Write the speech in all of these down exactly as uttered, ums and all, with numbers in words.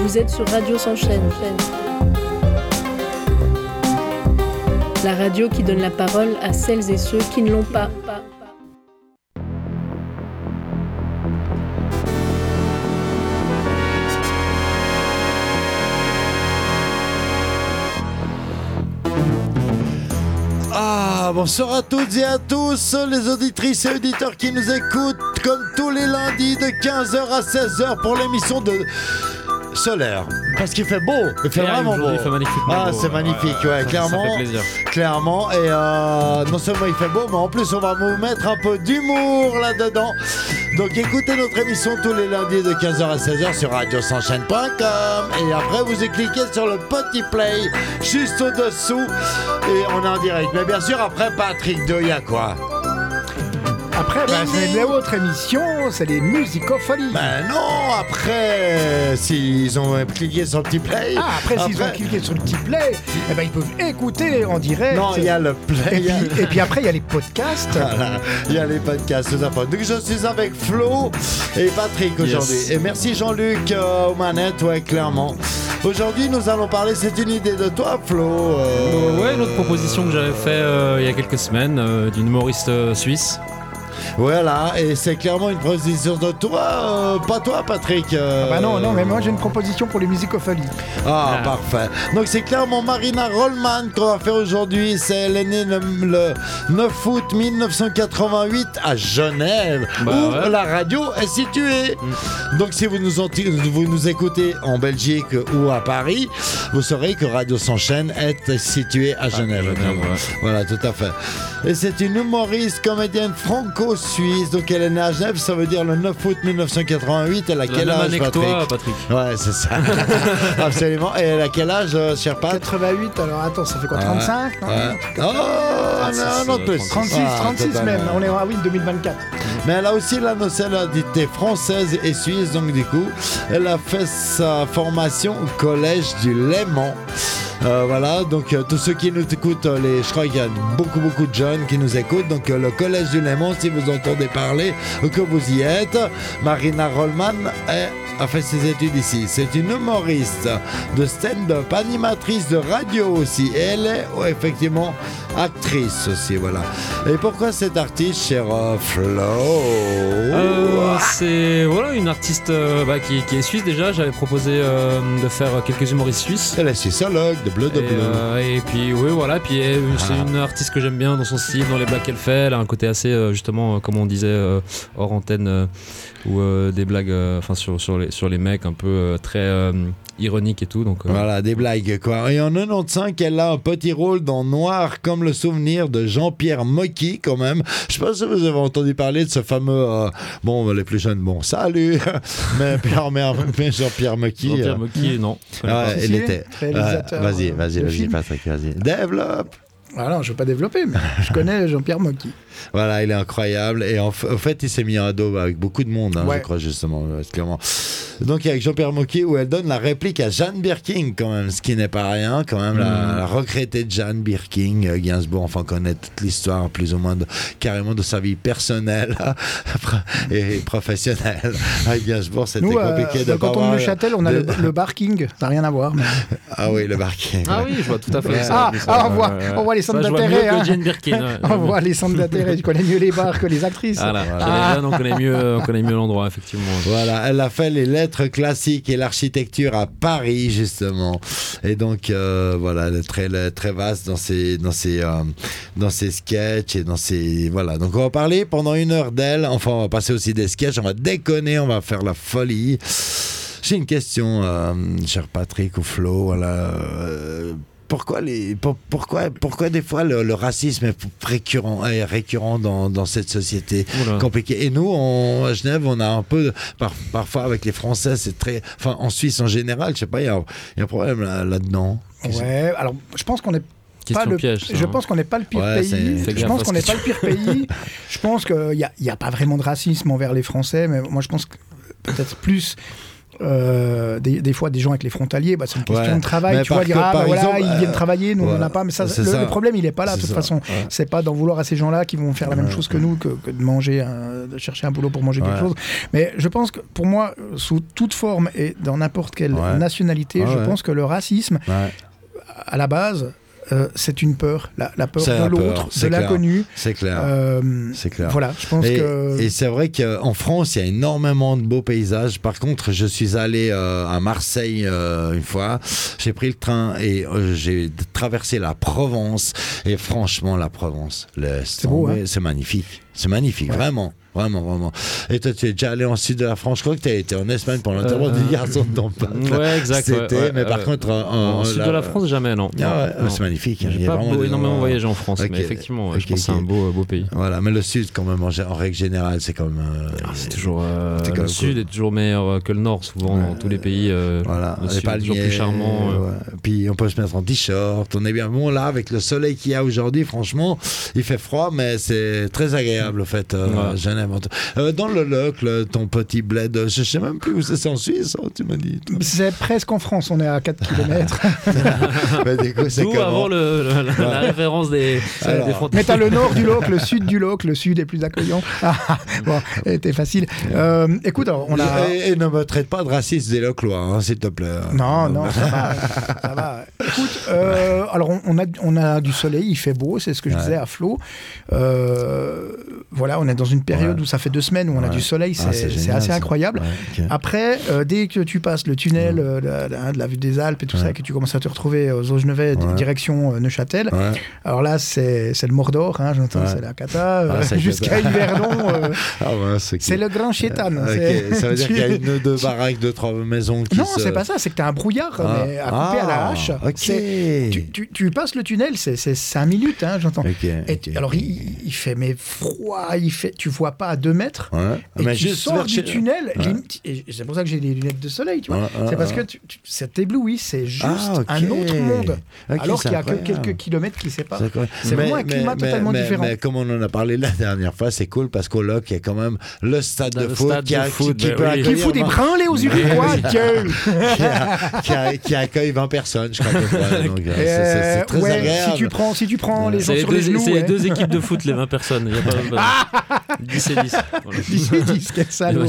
Vous êtes sur Radio S'enchaîne. La radio qui donne la parole à celles et ceux qui ne l'ont pas. Ah, bonsoir à toutes et à tous, les auditrices et auditeurs qui nous écoutent, comme tous les lundis de quinze heures à seize heures pour l'émission de Solaire. Parce qu'il fait beau, il fait Et vraiment beau. Il fait magnifiquement ah, beau. c'est magnifique, ouais, ça, clairement. Ça fait plaisir. Clairement, et euh, non seulement il fait beau, mais en plus on va vous mettre un peu d'humour là-dedans. Donc écoutez notre émission tous les lundis de quinze heures à seize heures sur radio s'enchaîne point com. Et après vous cliquez sur le petit play juste au-dessous et on est en direct. Mais bien sûr, après Patrick deux, il y a quoi? Après, ben, c'est l'autre émission, c'est les Musicofolies. Ben non, après, s'ils ont cliqué sur le petit play. Ah, après, s'ils après... ont cliqué sur le petit play, eh ben, ils peuvent écouter en direct. Non, il y a le play. Et puis, et puis après, il y a les podcasts. Voilà, il y a les podcasts, tout ça. Donc, je suis avec Flo et Patrick aujourd'hui. Yes. Et merci Jean-Luc euh, aux manettes, ouais, clairement. Aujourd'hui, nous allons parler, c'est une idée de toi, Flo. Euh... Euh, ouais, une autre proposition que j'avais fait euh, il y a quelques semaines euh, d'une humoriste euh, suisse. Voilà, et c'est clairement une proposition de toi, euh, pas toi, Patrick. Euh... Ah bah non, non, mais moi j'ai une proposition pour les Musicofolies. Ah, Ah. parfait. Donc c'est clairement Marina Rollman qu'on va faire aujourd'hui. C'est, elle est née le, le neuf août dix-neuf cent quatre-vingt-huit à Genève, Bah où ouais. la radio est située. Mm. Donc si vous nous, enti- vous nous écoutez en Belgique ou à Paris, vous saurez que Radio S'enchaîne est située à Genève. Genève, ouais. Voilà, tout à fait. Et c'est une humoriste, comédienne franco-suisse. Donc elle est née à Genève, ça veut dire le neuf août dix-neuf cent quatre-vingt-huit. Elle a La quel même âge, année que Patrick? toi, Patrick. Ouais, c'est ça. Absolument. Et elle a quel âge, euh, cher Pat? quatre-vingt-huit, alors attends, ça fait quoi, trente-cinq non, Ouais. Oh, Ah, non, c'est- non, c'est plus. trente-six, Ah, trente-six totalement. même, on est en ah oui, deux mille vingt-quatre. Mais elle a aussi la nationalité française et suisse, donc du coup, elle a fait sa formation au collège du Léman. Euh, voilà, donc euh, tous ceux qui nous écoutent, euh, les, je crois qu'il y a beaucoup beaucoup de jeunes qui nous écoutent, donc euh, le collège du Léman, si vous entendez parler, ou que vous y êtes, Marina Rollman est, a fait ses études ici. C'est une humoriste de stand-up, animatrice de radio aussi, et elle est oh, effectivement actrice aussi, voilà. Et pourquoi cette artiste, cher euh, Flo? Euh, c'est voilà, une artiste euh, bah, qui, qui est suisse déjà. J'avais proposé euh, de faire quelques humoristes suisses. Elle est suissologue de bleu de Et, bleu. euh, et puis oui voilà, puis elle, c'est Ah. une artiste que j'aime bien dans son style, dans les blagues qu'elle fait. Elle a un côté assez euh, justement euh, comme on disait euh, hors antenne euh, ou euh, des blagues euh, enfin sur, sur, les, sur les mecs un peu euh, très euh, ironiques et tout donc, euh, Voilà, des blagues quoi. Et en quatre-vingt-quinze, elle a un petit rôle dans Noir comme le souvenir de Jean-Pierre Mocky quand même. Je sais pas si vous avez entendu parler de ce fameux... euh, bon, les plus jeunes, bon, salut. Mais Pierre, mais Jean-Pierre Mocky... Jean-Pierre euh, Mocky non je connais ouais, pas. il Si, était... réalisateur, euh, vas-y, euh, vas-y, de vas-y, film. Patrick, vas-y. Développe. Ah non, je ne veux pas développer, mais je connais Jean-Pierre Mocky. Voilà, il est incroyable. Et en, f- en fait, il s'est mis en dos avec beaucoup de monde, hein, Ouais. je crois, justement. euh, clairement. Donc, avec Jean-Pierre Mocky, où elle donne la réplique à Jeanne Birkin, quand même, ce qui n'est pas rien. Quand même, la, la regrettée de Jeanne Birkin. euh, Gainsbourg, enfin, connaît toute l'histoire, plus ou moins, de, carrément de sa vie personnelle et professionnelle. Avec Gainsbourg, c'était Nous, euh, compliqué de dans le pas canton de avoir Neuchâtel, on a de- le, le barking, ça n'a rien à voir. Mais... Ah oui, le barking. Ah oui je vois tout à fait Ouais. ça, Ah, ça, ah, on ouais, voit- ouais, ouais. on voit les centres Ça, je vois d'intérêt, mieux hein. que Jane Birkin ouais. On voit les centres d'intérêt, tu connais mieux les bars que les actrices. Voilà, Voilà. chez les jeunes, on connaît mieux, on connaît mieux l'endroit, effectivement. Voilà, elle a fait les lettres classiques et l'architecture à Paris, justement. Et donc, euh, voilà, elle est très, elle est très vaste dans ses, dans ses, euh, dans ses sketchs et dans ses... Voilà, donc on va parler pendant une heure d'elle. Enfin, on va passer aussi des sketchs, on va déconner, on va faire la folie. J'ai une question, euh, cher Patrick ou Flo, voilà... euh, Pourquoi, les, pour- pourquoi, pourquoi des fois le, le racisme est récurrent, est récurrent dans, dans cette société Oula. compliquée? Et nous, on, à Genève, on a un peu, de- par, parfois avec les Français, c'est très... Enfin, en Suisse en général, je sais pas, il y a, il y a un problème là, là-dedans. Ouais, alors je pense qu'on est Question pas le, piège, ça, je hein. pense qu'on n'est pas le pire Ouais, c'est- pays. Fais Je gaffe pense à ce qu'on que n'est pas tu- le pire pays. Je pense qu'il n'y a, il y a pas vraiment de racisme envers les Français, mais moi je pense que peut-être plus Euh, des, des fois, des gens avec les frontaliers, bah, c'est une question Ouais. de travail. Mais Tu vois, par dire, que- ah, par bah, voilà, exemple, ils viennent euh, travailler, nous, on voilà. n'en a pas. Mais ça, C'est le, ça. le problème, il n'est pas là, de C'est toute ça. façon. Ouais. C'est pas d'en vouloir à ces gens-là qui vont faire la même Ouais. chose que nous, que, que de manger, un- de chercher un boulot pour manger Ouais. quelque chose. Mais je pense que, pour moi, sous toute forme et dans n'importe quelle Ouais. nationalité, Ouais, je ouais. pense que le racisme, Ouais. à la base, euh, c'est une peur. La, la peur C'est de la peur, l'autre, c'est de clair. l'inconnu. C'est clair. Euh, C'est clair. Voilà, je pense Et, que... et c'est vrai qu'en France, il y a énormément de beaux paysages. Par contre, je suis allé euh, à Marseille euh, une fois. J'ai pris le train et euh, j'ai traversé la Provence. Et franchement, la Provence, laisse C'est beau, tomber. hein. C'est magnifique. C'est magnifique, Ouais. vraiment. Vraiment, vraiment. Et toi, tu es déjà allé en sud de la France. Je crois que tu as été en Espagne pendant le temps Euh, du garçon de ton pote. Ouais, exact. C'était, ouais, ouais, mais par ouais. contre, en, En en- sud là- de la France, jamais, non. Ah ouais, Non, c'est non. magnifique. hein. Il y J'ai a pas vraiment beau- des énormément endroits- voyagé en France, Ok. mais effectivement, ouais, je Ok, pense que c'est ok. un beau, beau pays. Voilà, mais le sud, quand même, en, gé- en règle générale, c'est comme. euh, Ah, c'est toujours euh, C'est quand le même sud cool. est toujours meilleur euh, que le nord, souvent dans Ouais. tous les pays. euh, Voilà, le les sud est toujours palmiers, plus charmant. euh. ouais. Puis on peut se mettre en t-shirt, on est bien bon là avec le soleil qu'il y a aujourd'hui. Franchement, il fait froid, mais c'est très agréable en fait. Euh, Ouais. Genève. Euh, dans le Loc, le- ton petit bled, je sais même plus où c'est, c'est en Suisse, hein, tu m'as dit. toi. C'est presque en France, on est à quatre kilomètres. Mais du coup, c'est D'où comment avant le, le- la, la référence des, Alors. des frontières. Mais t'as le nord du Loc, le sud du Loc, le sud est plus accueillant. Ah, bon, c'était facile. Euh, écoute, alors, on a... et, et ne me traite pas de raciste des Loclois, hein, s'il te plaît. Non, non, ça va. Ça va. Écoute, euh, alors on, on a, on a du soleil, il fait beau, c'est ce que je Ouais. disais à Flo. Euh, voilà, on est dans une période Ouais. où ça fait deux semaines où on a Ouais. du soleil, c'est Ah, c'est c'est génial, assez ça. incroyable. Ouais, ok. Après, euh, dès que tu passes le tunnel euh, de, la, de la vue des Alpes et tout Ouais. ça, et que tu commences à te retrouver aux Augenevet, Ouais. direction euh, Neuchâtel, Ouais. alors là, c'est c'est le Mordor, hein, j'entends, Ouais. c'est la cata, euh, Ah, c'est jusqu'à cata. Yverdon. euh, Ah ouais, c'est c'est le grand chétan. Ok, c'est- ça veut dire tu- qu'il y a une ou deux baraques, deux, trois maisons qui Non, se... c'est pas ça, c'est que t'as un brouillard Ah. mais à couper à la hache. Ah, ok. C'est- Tu, tu- tu passes le tunnel, c'est c'est cinq minutes, hein, j'entends. Ok, Et ok. tu- alors il, il fait mais froid, il fait, tu vois pas à deux mètres. Ouais. Et Mais tu juste sors vers du chez- tunnel, Ouais. limite- et c'est pour ça que j'ai des lunettes de soleil, tu vois. Ouais, ouais, c'est parce ouais. que tu, tu- ça t'éblouit, c'est juste Ah, ok. un autre monde. Ok, alors c'est qu'il y a que incroyable. quelques kilomètres qui séparent. C'est incroyable. C'est vraiment un Mais- climat mais- totalement mais- différent. Mais comme on en a parlé la dernière fois, c'est cool parce qu'au Loc, il y a quand même le stade de Le foot stade qui, de a- foot, qui, qui bah peut oui. accueillir Qui fout des vingt- brins aux Uruguay, gueule. qui, a- qui a- qui accueille vingt personnes, je crois. à peu près. Donc, euh, c'est- c'est c'est très ouais, agréable. si tu prends, si tu prends les gens C'est les sur deux, les genoux, c'est les ouais. deux équipes de foot, les vingt personnes. Il y a pas, pas- dix et dix. Voilà. dix et dix, quel salaud.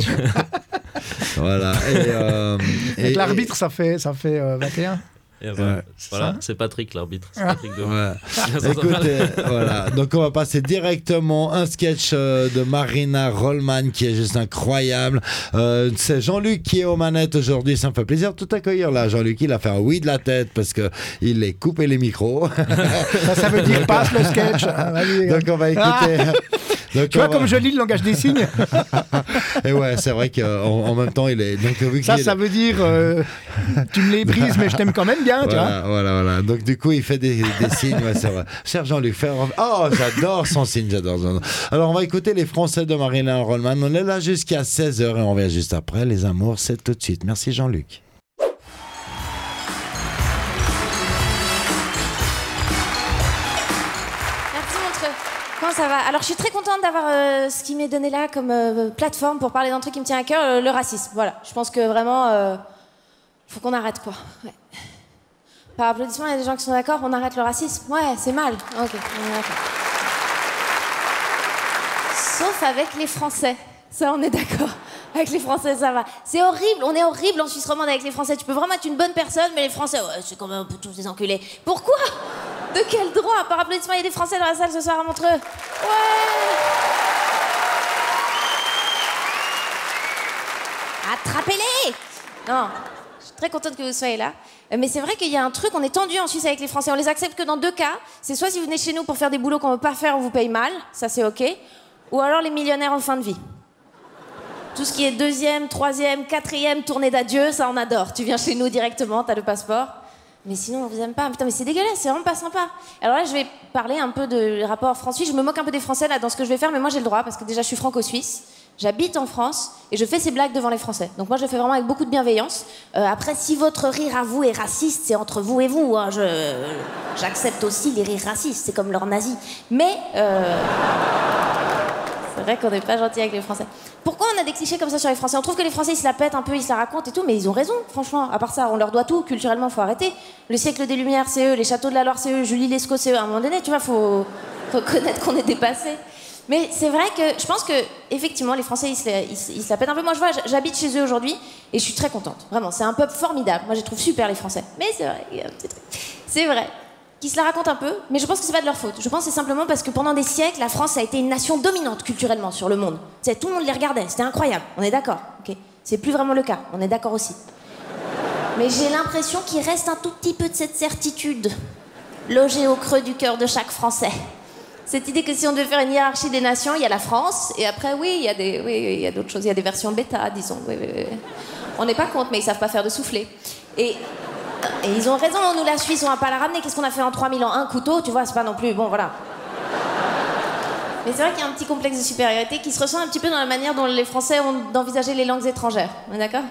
Voilà. Et, euh, Avec et- l'arbitre, ça fait, ça fait euh, vingt et un. Et voilà, Ouais. Voilà, Ça c'est Patrick l'arbitre. C'est Patrick de Ouais. Écoutez, voilà. Donc on va passer directement un sketch euh, de Marina Rollman qui est juste incroyable. Euh, c'est Jean-Luc qui est aux manettes aujourd'hui. Ça me fait plaisir de tout accueillir là. Jean-Luc, il a fait un oui de la tête parce que il est coupé les micros. Ça, ça veut dire passe le sketch. Ah, vas-y, les gars. Donc on va écouter. Donc, Tu vois on va- comme je lis le langage des signes. Et ouais, c'est vrai qu'en en même temps, il est. Donc, vu Ça, qu'il est- ça veut dire euh, tu me les brises, mais je t'aime quand même bien, tu vois. Voilà, voilà, voilà. Donc, du coup, il fait des, des signes. Ouais, c'est vrai. Cher Jean-Luc, faire. Oh, j'adore son signe, j'adore. j'adore. Alors, on va écouter les Français de Marina Rollman. On est là jusqu'à seize heures et on revient juste après. Les amours, c'est tout de suite. Merci, Jean-Luc. Merci Montreux. Comment ça va? Alors je suis très contente d'avoir euh, ce qui m'est donné là comme euh, plateforme pour parler d'un truc qui me tient à cœur, euh, le racisme. Voilà, je pense que vraiment, euh, faut qu'on arrête quoi. Ouais. Par applaudissement, il y a des gens qui sont d'accord, on arrête le racisme? Ouais, c'est mal. Ok, on est d'accord. Sauf avec les Français. Ça, on est d'accord. Avec les Français, ça va. C'est horrible, on est horrible en Suisse romande avec les Français. Tu peux vraiment être une bonne personne, mais les Français, ouais, c'est quand même un peu tous des enculés. Pourquoi? De quel droit? Par applaudissement, il y a des Français dans la salle ce soir à Montreux. Ouais! Attrapez-les! Non, je suis très contente que vous soyez là. Euh, Mais c'est vrai qu'il y a un truc, on est tendu en Suisse avec les Français. On les accepte que dans deux cas. C'est soit si vous venez chez nous pour faire des boulots qu'on ne veut pas faire, on vous paye mal. Ça, c'est OK. Ou alors les millionnaires en fin de vie. Tout ce qui est deuxième, troisième, quatrième tournée d'adieu, ça on adore. Tu viens chez nous directement, t'as le passeport. Mais sinon on vous aime pas. Putain, mais c'est dégueulasse, c'est vraiment pas sympa. Alors là, je vais parler un peu de rapport France-Suisse. Je me moque un peu des Français là dans ce que je vais faire, mais moi j'ai le droit parce que déjà je suis franco-suisse. J'habite en France et je fais ces blagues devant les Français. Donc moi je le fais vraiment avec beaucoup de bienveillance. Euh, après, si votre rire à vous est raciste, c'est entre vous et vous. Hein. Je, j'accepte aussi les rires racistes, c'est comme leurs nazis. Mais euh, ça vrai qu'on n'est pas gentil avec les Français. Pourquoi on a des clichés comme ça sur les Français? On trouve que les Français ils se la pètent un peu, ils se la racontent et tout, mais ils ont raison, franchement. À part ça, on leur doit tout, culturellement, faut arrêter. Le siècle des Lumières, c'est eux, les châteaux de la Loire, c'est eux, Julie Lescaut, c'est eux. À un moment donné, tu vois, faut reconnaître qu'on est dépassé. Mais c'est vrai que je pense que, effectivement, les Français ils se, la, ils, se- ils se la pètent un peu. Moi, je vois, j'habite chez eux aujourd'hui et je suis très contente. Vraiment, c'est un peuple formidable. Moi, je les trouve super, les Français. Mais c'est vrai, il y a un petit truc. C'est vrai. Qui se la racontent un peu, mais je pense que c'est pas de leur faute. Je pense que c'est simplement parce que pendant des siècles, la France a été une nation dominante culturellement sur le monde. Tu sais, tout le monde les regardait, c'était incroyable. On est d'accord, ok? C'est plus vraiment le cas, on est d'accord aussi. Mais j'ai l'impression qu'il reste un tout petit peu de cette certitude, logée au creux du cœur de chaque Français. Cette idée que si on devait faire une hiérarchie des nations, il y a la France, et après, oui, il y a des, oui, il y a d'autres choses, il y a des versions bêta, disons. Oui, oui, oui. On n'est pas contre, mais ils savent pas faire de soufflet. Et Et ils ont raison, nous la Suisse, on va pas la ramener. Qu'est-ce qu'on a fait en trois mille ans? Un couteau, tu vois, c'est pas non plus... Bon, voilà. Mais c'est vrai qu'il y a un petit complexe de supériorité qui se ressent un petit peu dans la manière dont les Français ont d'envisager les langues étrangères. On est d'accord?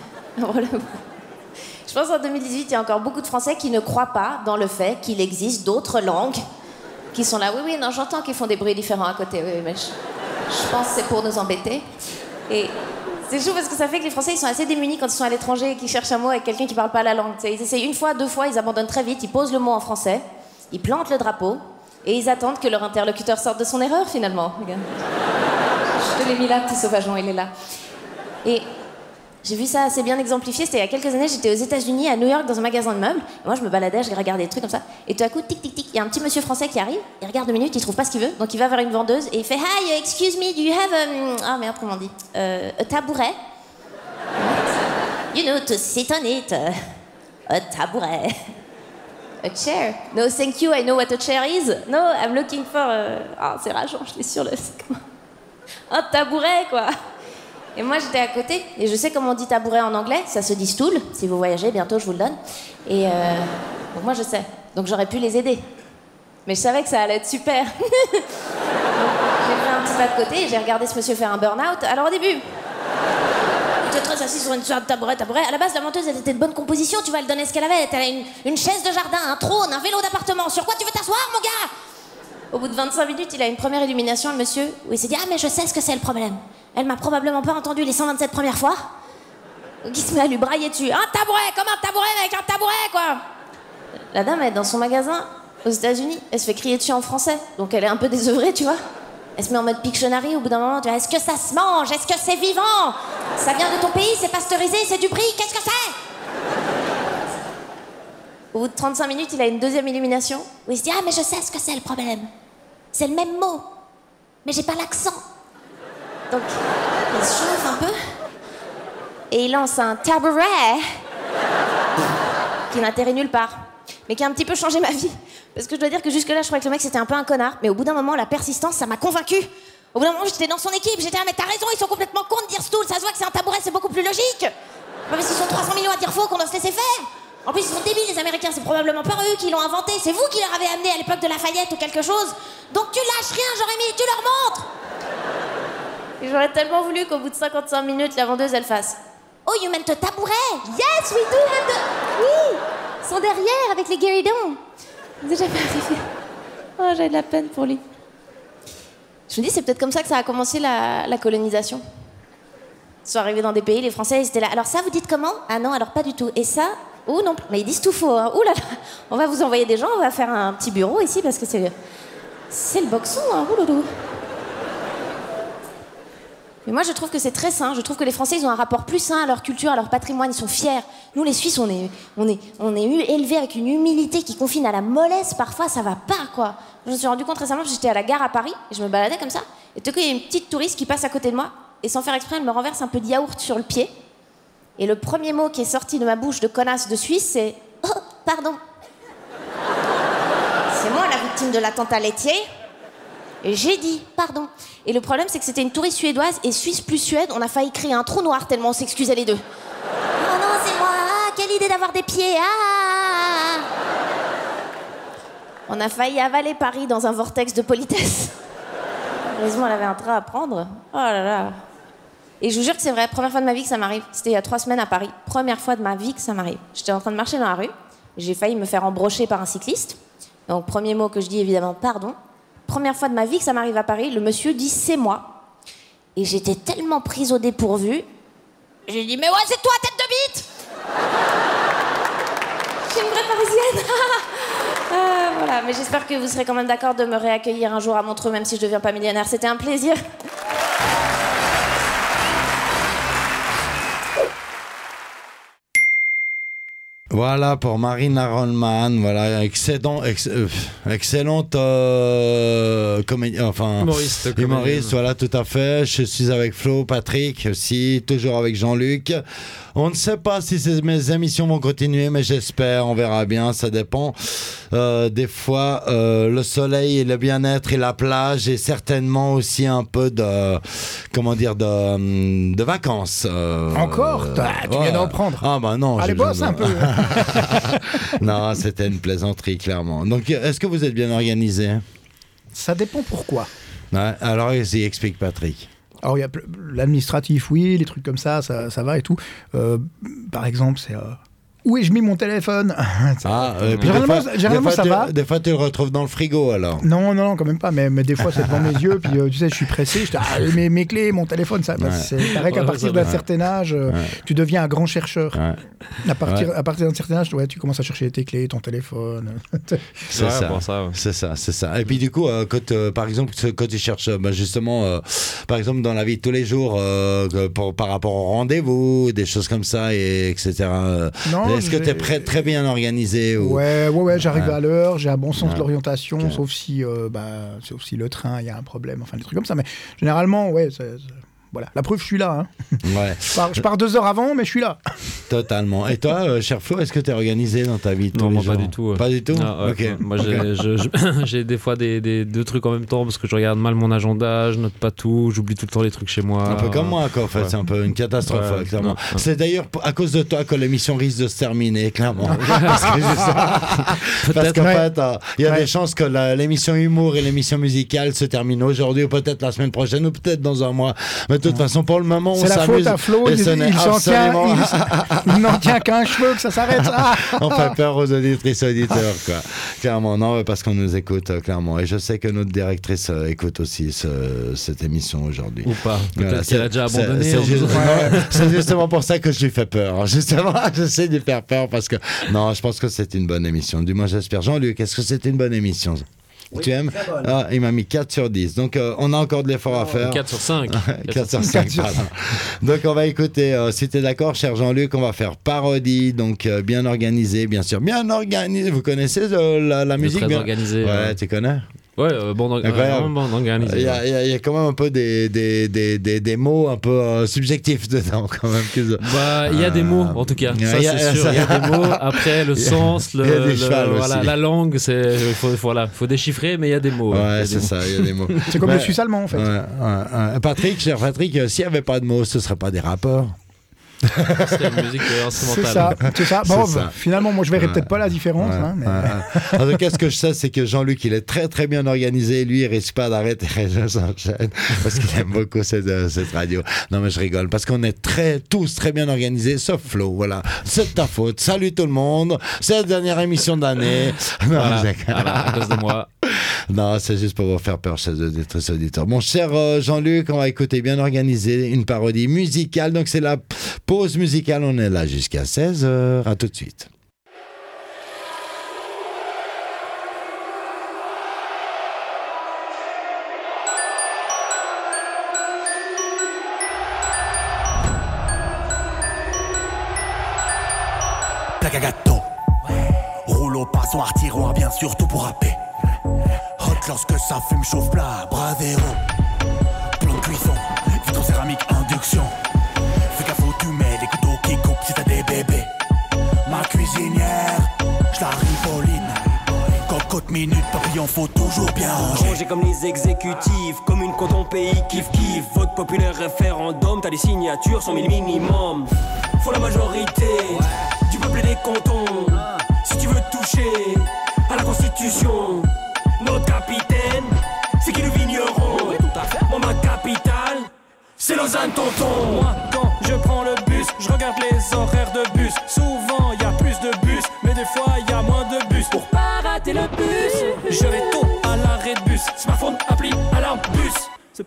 Je pense qu'en deux mille dix-huit, il y a encore beaucoup de Français qui ne croient pas dans le fait qu'il existe d'autres langues qui sont là. Oui, oui, non, j'entends qu'ils font des bruits différents à côté, oui, mais je, je pense que c'est pour nous embêter. Et... c'est chaud parce que ça fait que les Français ils sont assez démunis quand ils sont à l'étranger et qu'ils cherchent un mot avec quelqu'un qui parle pas la langue. T'sais, ils essayent une fois, deux fois, ils abandonnent très vite, ils posent le mot en français, ils plantent le drapeau et ils attendent que leur interlocuteur sorte de son erreur finalement. Regarde. Je te l'ai mis là, petit sauvageon, il est là. Et j'ai vu ça assez bien exemplifié, c'était il y a quelques années, j'étais aux États-Unis, à New York, dans un magasin de meubles. Et moi je me baladais, je regardais des trucs comme ça. Et tout à coup, tic tic tic, il y a un petit monsieur français qui arrive, il regarde deux minutes, il trouve pas ce qu'il veut, donc il va vers une vendeuse et il fait Hi, excuse me, do you have a... Ah merde, comment on dit euh, un tabouret? You know, to sit on it. A tabouret. A chair. No, thank you, I know what a chair is. No, I'm looking for... Ah, c'est rageant, je l'ai sur le... Un tabouret, quoi. Et moi, j'étais à côté, et je sais comment on dit tabouret en anglais. Ça se dit stool, si vous voyagez, bientôt, je vous le donne. Et euh... donc moi, je sais. Donc j'aurais pu les aider. Mais je savais que ça allait être super. J'ai pris un petit pas de côté, et j'ai regardé ce monsieur faire un burn-out. Alors au début... j'étais très assis sur une sorte de tabouret, tabouret. À la base, la menteuse, elle était de bonne composition, tu vois, elle donnait ce qu'elle avait. Elle avait une, une chaise de jardin, un trône, un vélo d'appartement. Sur quoi tu veux t'asseoir, mon gars? Au bout de vingt-cinq minutes, il a une première illumination, le monsieur, où il s'est dit « Ah, mais je sais ce que c'est le problème. Elle m'a probablement pas entendu les cent vingt-sept premières fois. » Donc il se met à lui brailler dessus. « Un tabouret, comme un tabouret, avec un tabouret, quoi !» La dame, elle est dans son magasin, aux États-Unis, elle se fait crier dessus en français. Donc elle est un peu désœuvrée, tu vois. Elle se met en mode Pictionary, au bout d'un moment, tu vois, est-ce que ça se mange? Est-ce que c'est vivant? Ça vient de ton pays, c'est pasteurisé, c'est du brie, qu'est-ce que c'est? Au bout de trente-cinq minutes, il a une deuxième illumination, où il se dit, ah, mais je sais ce que c'est le problème. C'est le même mot, mais j'ai pas l'accent. Donc, il se chauffe un peu, et il lance un tabouret, qui n'atterrit nulle part, mais qui a un petit peu changé ma vie. Parce que je dois dire que jusque-là, je croyais que le mec, c'était un peu un connard. Mais au bout d'un moment, la persistance, ça m'a convaincue. Au bout d'un moment, j'étais dans son équipe. J'étais là, mais t'as raison, ils sont complètement cons de dire stool. Ça se voit que c'est un tabouret, c'est beaucoup plus logique. Pas parce qu'ils sont trois cents millions à dire faux qu'on doit se laisser faire. En plus, ils sont débiles, les Américains. C'est probablement pas eux qui l'ont inventé. C'est vous qui leur avez amené à l'époque de Lafayette ou quelque chose. Donc tu lâches rien, Jérémy, tu leur montres. Et j'aurais tellement voulu qu'au bout de cinquante-cinq minutes, la vendeuse, elle fasse Oh, you meant a tabouret? Yes, we do have the... Oui, ils sont derrière avec les guéridons. C'est jamais arrivé. Oh, j'avais de la peine pour lui. Je me dis, c'est peut-être comme ça que ça a commencé la, la colonisation. Ils sont arrivés dans des pays, les Français, ils étaient là. Alors ça, vous dites comment? Ah non, alors pas du tout. Et ça? Oh non, mais ils disent tout faux. Hein. Ouh là là, on va vous envoyer des gens, on va faire un petit bureau ici parce que c'est le, c'est le boxon. Hein. Ouh loulou. Mais moi, je trouve que c'est très sain. Je trouve que les Français, ils ont un rapport plus sain à leur culture, à leur patrimoine. Ils sont fiers. Nous, les Suisses, on est, on est, on est élevés avec une humilité qui confine à la mollesse. Parfois, ça va pas, quoi. Je me suis rendu compte récemment, j'étais à la gare à Paris et je me baladais comme ça. Et tout à coup, il y a une petite touriste qui passe à côté de moi et sans faire exprès, elle me renverse un peu de yaourt sur le pied. Et le premier mot qui est sorti de ma bouche de connasse de Suisse, c'est « Oh, pardon ». C'est moi la victime de l'attentat laitier. Et j'ai dit « Pardon ». Et le problème, c'est que c'était une touriste suédoise et Suisse plus Suède, on a failli créer un trou noir tellement on s'excusait les deux. Oh non, c'est moi, ah, quelle idée d'avoir des pieds, ah. On a failli avaler Paris dans un vortex de politesse. Heureusement, elle avait un train à prendre. Oh là là. Et je vous jure que c'est vrai, première fois de ma vie que ça m'arrive. C'était il y a trois semaines à Paris. Première fois de ma vie que ça m'arrive. J'étais en train de marcher dans la rue. J'ai failli me faire embrocher par un cycliste. Donc, premier mot que je dis, évidemment, pardon. Première fois de ma vie que ça m'arrive à Paris, le monsieur dit « c'est moi ». Et j'étais tellement prise au dépourvu, j'ai dit « Mais ouais, c'est toi, tête de bite !» Je suis une vraie Parisienne. euh, Voilà, mais j'espère que vous serez quand même d'accord de me réaccueillir un jour à Montreux, même si je deviens pas millionnaire. C'était un plaisir. Voilà pour Marina Rollman, voilà, excellent, ex, euh, excellente euh, comédie, enfin, humoriste, humoriste, voilà, tout à fait. Je suis avec Flo, Patrick aussi, toujours avec Jean-Luc. On ne sait pas si ces, mes émissions vont continuer, mais j'espère, on verra bien, ça dépend. Euh, des fois, euh, le soleil et le bien-être et la plage et certainement aussi un peu de, comment dire, de, de vacances. Euh, Encore euh, ah, Tu ouais. viens d'en prendre. Ah bah non. Allez, bosse un peu. Non, c'était une plaisanterie, clairement. Donc, est-ce que vous êtes bien organisé? Ça dépend pourquoi. Ouais, alors, y explique Patrick. Alors, il y a l'administratif, oui, les trucs comme ça, ça, ça va et tout. Euh, par exemple, c'est... Euh... Où ai-je mis mon téléphone? Ah, euh, généralement, des fois, généralement des fois, ça tu, va. Des fois, tu le retrouves dans le frigo, alors. Non, non, non, quand même pas. Mais, mais des fois, c'est devant mes yeux. Puis, euh, tu sais, je suis pressé. Je dis, ah, mes, mes clés, mon téléphone, ça. Ouais. C'est pareil qu'à partir d'un certain âge, euh, ouais. tu deviens un grand chercheur. Ouais. À partir, ouais. à partir d'un certain âge, ouais, tu commences à chercher tes clés, ton téléphone. C'est ouais, ça, ça ouais. c'est ça, c'est ça. Et puis, du coup, euh, quand, euh, par exemple, quand tu cherches, bah, justement, euh, par exemple, dans la vie de tous les jours, euh, pour, par rapport au rendez-vous, des choses comme ça, et, etc. Non, est-ce que tu es prêt? Très bien organisé ou... Ouais, ouais, ouais, j'arrive ouais. à l'heure, j'ai un bon sens ouais. de l'orientation, okay. sauf si, euh, bah, sauf si le train, il y a un problème, enfin des trucs comme ça. Mais généralement, ouais, c'est, c'est... voilà. La preuve, je suis là. Hein. Ouais. je, pars, je pars deux heures avant, mais je suis là. Totalement. Et toi, euh, cher Flo, est-ce que tu es organisé dans ta vie? Non, moi, pas du tout. Ouais. Pas du tout. Non, ouais, okay. Moi, j'ai, okay. je, je, j'ai des fois des, des deux trucs en même temps parce que je regarde mal mon agenda, je note pas tout, j'oublie tout le temps les trucs chez moi. Un peu comme moi, quoi. En fait, ouais. c'est un peu une catastrophe, ouais, clairement. Non, non. C'est d'ailleurs à cause de toi que l'émission risque de se terminer, clairement. parce que je... parce qu'en ouais. fait, il euh, y a ouais. des chances que la, l'émission humour et l'émission musicale se terminent aujourd'hui ou peut-être la semaine prochaine ou peut-être dans un mois. Mais de toute ouais. façon, pour le moment, c'est on la s'amuse. Faute à Flo, il, il, il, absolument... il, il n'en tient qu'un cheveu que ça s'arrête. Ah. On fait peur aux auditrices et auditeurs, quoi. Clairement, non, parce qu'on nous écoute, clairement. Et je sais que notre directrice euh, écoute aussi ce, cette émission aujourd'hui. Ou pas. Peut-être voilà, qu'elle a déjà abandonné. C'est, c'est, juste, ouais. c'est justement pour ça que je lui fais peur. Justement, j'essaie de lui faire peur parce que, non, je pense que c'est une bonne émission. Du moins, j'espère. Jean-Luc, est-ce que c'est une bonne émission? Oui, tu aimes? Ah, il m'a mis quatre sur dix. Donc, euh, on a encore de l'effort à faire. quatre sur cinq. quatre sur cinq, pardon. Donc, on va écouter, euh, si tu es d'accord, cher Jean-Luc, on va faire parodie, donc euh, bien organisé, bien sûr. Bien organisé. Vous connaissez euh, la, la musique? Très bien organisé. Ouais, ouais. tu connais? Ouais, euh, bon, donc, vraiment bon organisé. Il y, ouais. y, y a quand même un peu des, des, des, des, des mots un peu euh, subjectifs dedans, quand même. Que... Bah, il y a euh... des mots, en tout cas. Ça, a, c'est sûr. Il y a des mots. Après, le sens, le, le, voilà, la langue, c'est, faut, voilà, faut déchiffrer, mais il y a des mots. Ouais, hein, c'est mots. ça, il y a des mots. C'est comme ouais. le suisse allemand, en fait. Ouais, ouais, ouais. Patrick, cher Patrick, euh, s'il n'y avait pas de mots, ce ne serait pas des rappeurs. C'est une musique instrumentale. C'est ça, c'est ça. Bon, c'est ça. Finalement, moi, je verrais ouais. peut-être pas la différence. Ouais. Hein, mais... ouais. En tout cas, ce que je sais, c'est que Jean-Luc, il est très, très bien organisé. Lui, il risque pas d'arrêter les s'enchaîne parce qu'il aime beaucoup cette, cette radio. Non, mais je rigole parce qu'on est très, tous très bien organisés, sauf Flo. Voilà, c'est de ta faute. Salut tout le monde. C'est la dernière émission de l'année. Non, voilà, voilà, à cause de moi. Non, c'est juste pour vous faire peur, chers auditeurs. Mon cher euh, Jean-Luc, on va écouter bien organisé une parodie musicale. Donc, c'est la pause musicale. On est là jusqu'à seize heures. À tout de suite. Plaque à gâteau. Rouleau, passoire, tiroir, bien sûr, tout pour râper. Hot lorsque ça fume, chauffe plat, Bravero. Plan de cuisson, vitre céramique, induction. Fais gaffe où tu mets les couteaux qui coupent si t'as des bébés. Ma cuisinière, j'la ripolline. Cocotte minute, papillon, faut toujours bien ranger. Ranger comme les exécutifs, comme une quand ton pays kiff kiff. Vote populaire référendum, t'as des signatures, cent mille minimum. Faut la majorité, ouais. Du peuple et des cantons. Ah. Si tu veux toucher à la constitution. Notre capitaine, c'est qui le vigneron? Oui, tout à fait. Moi, ma capitale, c'est Lausanne, tonton. Moi, quand je prends le bus, je regarde les horaires de bus. Souvent, y a plus de bus, mais des fois, y a moins de bus. Pour pas rater le bus, je vais tôt à l'arrêt de bus. Smartphone, appli, alarme, bus. C'est pas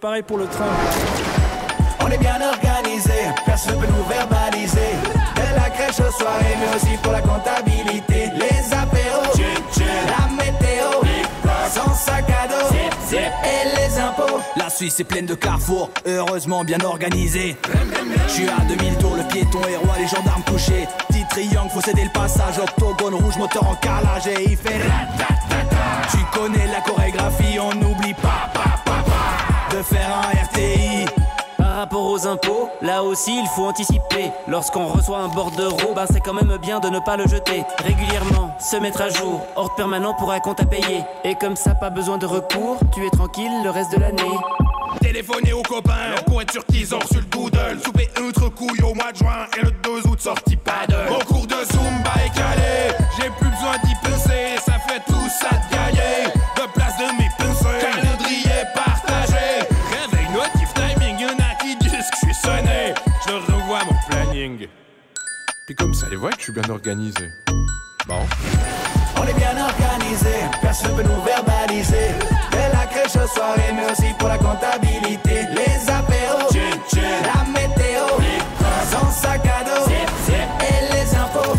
pareil pour le train. On est bien organisé, personne ne peut nous verbaliser. De la crèche aux soirées, mais aussi pour la comptabilité. Les apéros, la météo, sans sac à dos, zip, zip. Et les impôts. La Suisse est pleine de carrefours, heureusement bien organisés. Je suis à deux mille tours, le piéton est roi, les gendarmes couchés. Petit triangle, faut céder le passage, octogone rouge, moteur en carrelage et il fait ratatata. Tu connais la chorégraphie, on n'oublie pas, pas, pas, pas de faire un R T I. Par rapport aux impôts, là aussi il faut anticiper. Lorsqu'on reçoit un bordereau, ben c'est quand même bien de ne pas le jeter. Régulièrement, se mettre à jour, ordre permanent pour un compte à payer. Et comme ça, pas besoin de recours, tu es tranquille le reste de l'année. Téléphoner aux copains pour être sûr qu'ils ont reçu le doodle. Souper outre couille au mois de juin et le deux août sorti paddle. Mon cours de Zumba est calé, j'ai plus besoin d'y penser. Ça fait tout ça de gagner, de place de mes pensées. Calendrier partagé, réveil, notif, timing, y'en a qui disent que je suis sonné. Je revois mon planning. Puis comme ça, les voit que je suis bien organisé. Bon. On est bien organisé, personne ne peut nous verbaliser. De la crèche aux soirées, mais aussi pour la comptabilité. Les apéros, la météo, sans sac à dos, et les impôts.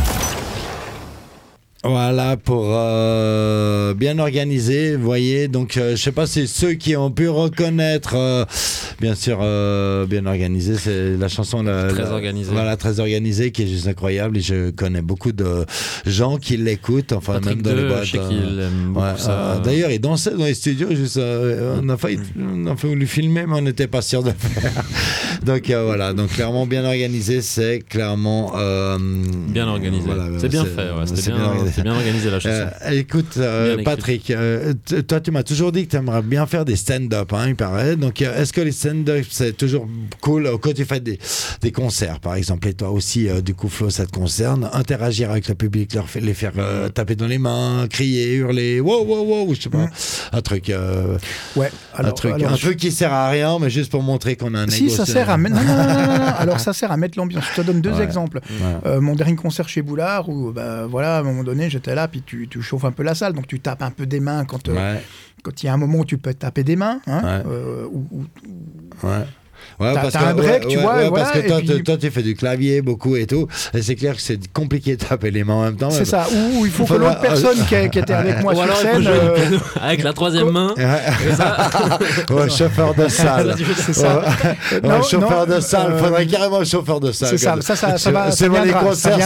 Voilà, pour euh, bien organiser, vous voyez. Donc, euh, je sais pas si ceux qui ont pu reconnaître, euh, bien sûr, euh, bien organisé, c'est la chanson. La, très la, organisée. Voilà, très organisée, qui est juste incroyable. Et je connais beaucoup de gens qui l'écoutent, enfin, Patrick même dans deux, les boîtes. je sais euh, qu'il aime beaucoup ouais, ça. euh, d'ailleurs, il dansait dans les studios. Juste, euh, on a failli, on a failli lui filmer, mais on n'était pas sûr de le faire. Donc, euh, voilà. Donc, clairement, bien organisé, c'est clairement. Euh, bien organisé. Voilà, c'est bien fait, ouais. C'était bien, bien organisé. C'est bien organisé la chanson. Euh, écoute, euh, Patrick, euh, t- toi tu m'as toujours dit que tu aimerais bien faire des stand-up, hein, il paraît. Donc euh, est-ce que les stand-up c'est toujours cool quand tu fais des, des concerts par exemple, et toi aussi, euh, du coup, Flo, ça te concerne, interagir avec le public, leur fait, les faire euh, taper dans les mains, crier, hurler, wow, wow, wow, je sais pas, mmh. un truc. Euh, ouais, alors, un truc, alors, un je... truc qui sert à rien, mais juste pour montrer qu'on a un si, égo. Ça sert à... non, non, non, non, non. Alors ça sert à mettre l'ambiance. Je te donne deux ouais. exemples. Ouais. Euh, mon dernier concert chez Boulard, où bah, voilà, à un moment donné, j'étais là, puis tu, tu chauffes un peu la salle, donc tu tapes un peu des mains quand il euh, ouais. y a un moment où tu peux taper des mains. Hein, ouais. euh, ou, ou, ouais. Ouais, t'as, parce t'as que, un break, ouais, tu ouais, vois. Ouais, voilà, parce que toi, puis... toi, tu fais du clavier beaucoup et tout. Et c'est clair que c'est compliqué de taper les mains en même temps. C'est mais... ça. Ou il faut que l'autre personne qui, a, qui était avec moi ou sur alors scène. Euh... avec la troisième main. Ouais, chauffeur de salle. C'est ça. Ouais, non, chauffeur non, de salle. Il euh... faudrait carrément chauffeur de salle. C'est ça. Ça, ça, ça va. C'est les concerts.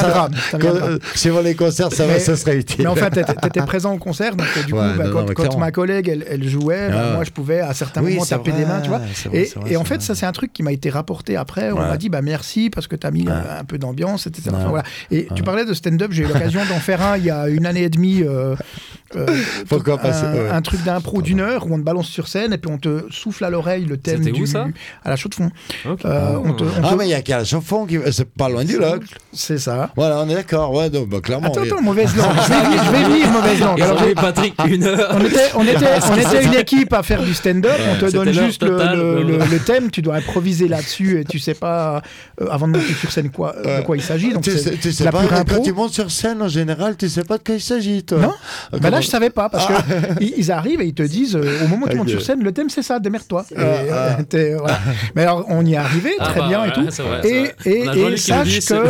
Suivant les concerts, ça serait utile. Mais en fait, t'étais présent au concert. Donc, du coup, quand ma collègue, elle jouait, moi, je pouvais à certains moments taper des mains, tu vois. Et en fait, ça, c'est un truc qui m'a été rapporté après. On m'a dit, bah merci parce que t'as mis un peu d'ambiance, et cetera. Voilà. Et tu parlais de stand-up. J'ai eu l'occasion d'en faire un il y a une année et demie. Euh, un, passer, ouais. un truc d'impro d'une heure où on te balance sur scène et puis on te souffle à l'oreille le thème. C'était du, où ça à la Chaux-de-Fonds. Okay. Euh, on te, on ah te... mais il y a qu'à la Chaux-de-Fonds, qui... c'est pas loin du lac. C'est ça. Voilà, on est d'accord. Ouais, donc, bah, clairement. Attends, attends, mauvaise langue. je vais venir, je vais venir mauvaise langue. Alors, j'ai Patrick une heure. On était, on était, on était une équipe à faire du stand-up. Ouais, on te donne juste le, le, le, le thème. Tu dois improviser là-dessus et tu sais pas euh, avant de monter sur scène quoi, ouais. de quoi il s'agit. Donc tu sais, tu sais pas, quand tu montes sur scène en général, tu sais pas de quoi il s'agit, toi. Non. Bah là, je savais pas parce que ils arrivent et ils te disent euh, au moment où tu montes okay. sur scène, le thème c'est ça, démerde-toi. Et, euh, euh, voilà. Mais alors on y est arrivé très ah bah, bien ouais, et tout. C'est vrai, et c'est et, et sache que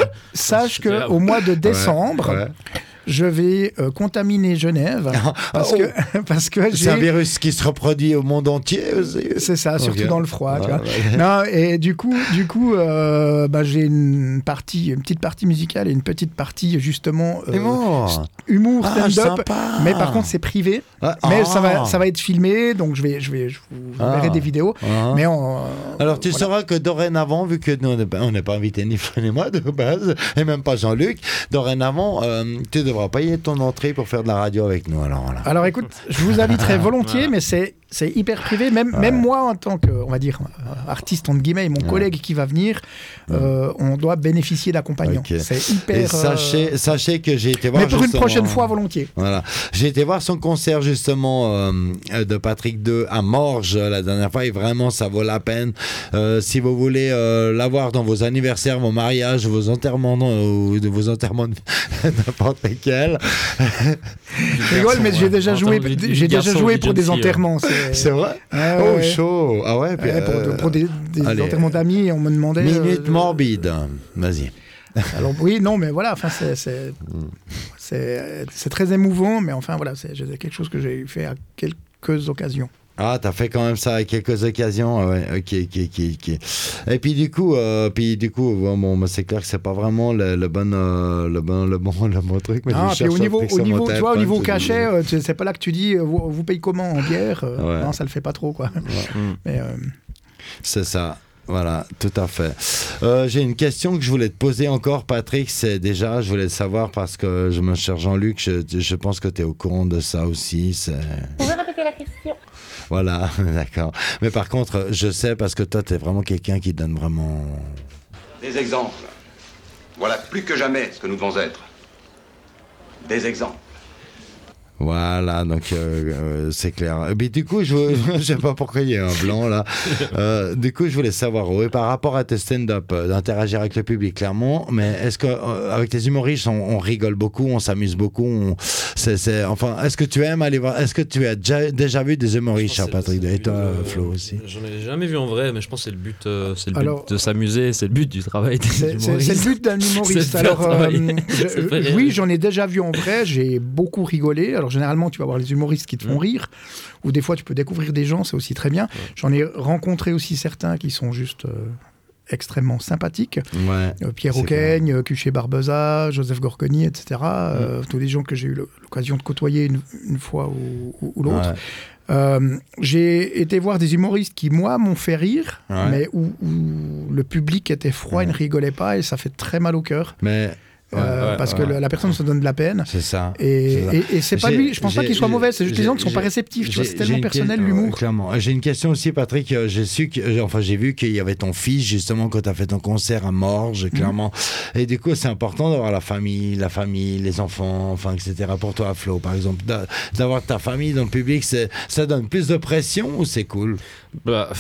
sache que au mois de décembre. Ouais, ouais. Je vais euh, contaminer Genève parce que, oh. parce que c'est j'ai... un virus qui se reproduit au monde entier. C'est ça, surtout okay. dans le froid. Ah, tu vois. Ouais. Non, et du coup, du coup euh, bah, j'ai une partie, une petite partie musicale et une petite partie justement euh, humour, humour ah, stand-up. Sympa. Mais par contre, c'est privé. Ah, ah. mais ça va, ça va être filmé, donc je vais, je vais, je vous ah. verrai des vidéos. Ah. Mais on, alors tu voilà. sauras que dorénavant, vu que nous on n'est pas invité ni Fred ni moi de base, et même pas Jean-Luc, dorénavant, euh, tu devras payer ton entrée pour faire de la radio avec nous. Alors, voilà. alors écoute, je vous inviterai volontiers, voilà. mais c'est, c'est hyper privé. Même, ouais. même moi, en tant que, on va dire, artiste, entre guillemets, et mon ouais. collègue qui va venir, euh, on doit bénéficier d'accompagnants. Okay. C'est hyper... Et sachez, euh... sachez que j'ai été voir... Mais pour une prochaine fois, volontiers. Voilà. J'ai été voir son concert, justement, euh, de Patrick deux à Morges la dernière fois, et vraiment, ça vaut la peine. Euh, si vous voulez euh, l'avoir dans vos anniversaires, vos mariages, vos enterrements, ou de vos enterrements, n'importe lesquels... Je rigole, mais j'ai déjà joué, j'ai déjà joué pour des enterrements. C'est, c'est vrai. Ouais, oh ouais. chaud. Ah ouais. Puis, ouais pour, euh... pour des, des allez, enterrements d'amis, on me demandait. Minute euh, morbide. Vas-y. Alors oui, non, mais voilà, enfin c'est c'est, c'est c'est très émouvant, mais enfin voilà, c'est, c'est quelque chose que j'ai fait à quelques occasions. Ah, t'as fait quand même ça à quelques occasions, ouais. Ok, ok, ok, ok. Et puis du coup, euh, puis du coup, bon, bon, c'est clair que c'est pas vraiment le, le bon, euh, le bon, le bon, le bon truc. Mais non, je puis au niveau, au niveau, téléphone, tu vois, au niveau cachet, euh, euh, c'est pas là que tu dis, euh, vous, vous payez comment en bière euh, ouais. Non, ça le fait pas trop, quoi. Ouais. Mais, euh... c'est ça. Voilà, tout à fait. Euh, j'ai une question que je voulais te poser encore, Patrick. C'est déjà, je voulais savoir parce que je me cher Jean-Luc, je, je pense que tu es au courant de ça aussi. C'est... Vous pouvez répéter la question ? Voilà, d'accord. Mais par contre, je sais parce que toi, tu es vraiment quelqu'un qui donne vraiment... Des exemples. Voilà plus que jamais ce que nous devons être. Des exemples. Voilà, donc euh, euh, c'est clair. Mais du coup, je ne sais pas pourquoi il y a un blanc là. Euh, du coup, je voulais savoir, oui, par rapport à tes stand-up, euh, d'interagir avec le public, clairement. Mais est-ce que euh, avec tes humoristes, on, on rigole beaucoup, on s'amuse beaucoup, on, c'est, c'est, enfin, est-ce que tu aimes aller voir? Est-ce que tu as déjà, déjà vu des humoristes, cher Patrick? Et toi, euh, Flo aussi. J'en ai jamais vu en vrai, mais je pense que c'est le but, euh, c'est le but Alors, de s'amuser, c'est le but du travail des c'est, humoristes. C'est, c'est le but d'un humoriste. Alors, euh, je, oui, j'en ai déjà vu en vrai. J'ai beaucoup rigolé. Alors généralement, tu vas voir les humoristes qui te font mmh. rire, ou des fois tu peux découvrir des gens, c'est aussi très bien. Ouais. J'en ai rencontré aussi certains qui sont juste euh, extrêmement sympathiques. Ouais, euh, Pierre Auquaigne, Cuchet Barbeza, Joseph Gorgoni, et cetera. Mmh. Euh, tous les gens que j'ai eu l'occasion de côtoyer une, une fois ou, ou, ou l'autre. Ouais. Euh, j'ai été voir des humoristes qui, moi, m'ont fait rire, ouais. mais où, où le public était froid, ouais. il ne rigolait pas, et ça fait très mal au cœur. Mais... Euh, ouais, ouais, parce ouais. que la personne se donne de la peine. C'est ça. Et c'est, ça. Et, et c'est pas j'ai, lui, je pense pas qu'il soit mauvais, c'est juste les gens qui sont j'ai, pas réceptifs. Tu vois, c'est tellement personnel que... l'humour. Clairement. J'ai une question aussi, Patrick. J'ai su que, enfin, j'ai vu qu'il y avait ton fils justement quand tu as fait ton concert à Morges, clairement. Mmh. Et du coup, c'est important d'avoir la famille, la famille, les enfants, enfin, et cetera. Pour toi, Flo, par exemple, d'avoir ta famille dans le public, c'est, ça donne plus de pression ou c'est cool? Bah,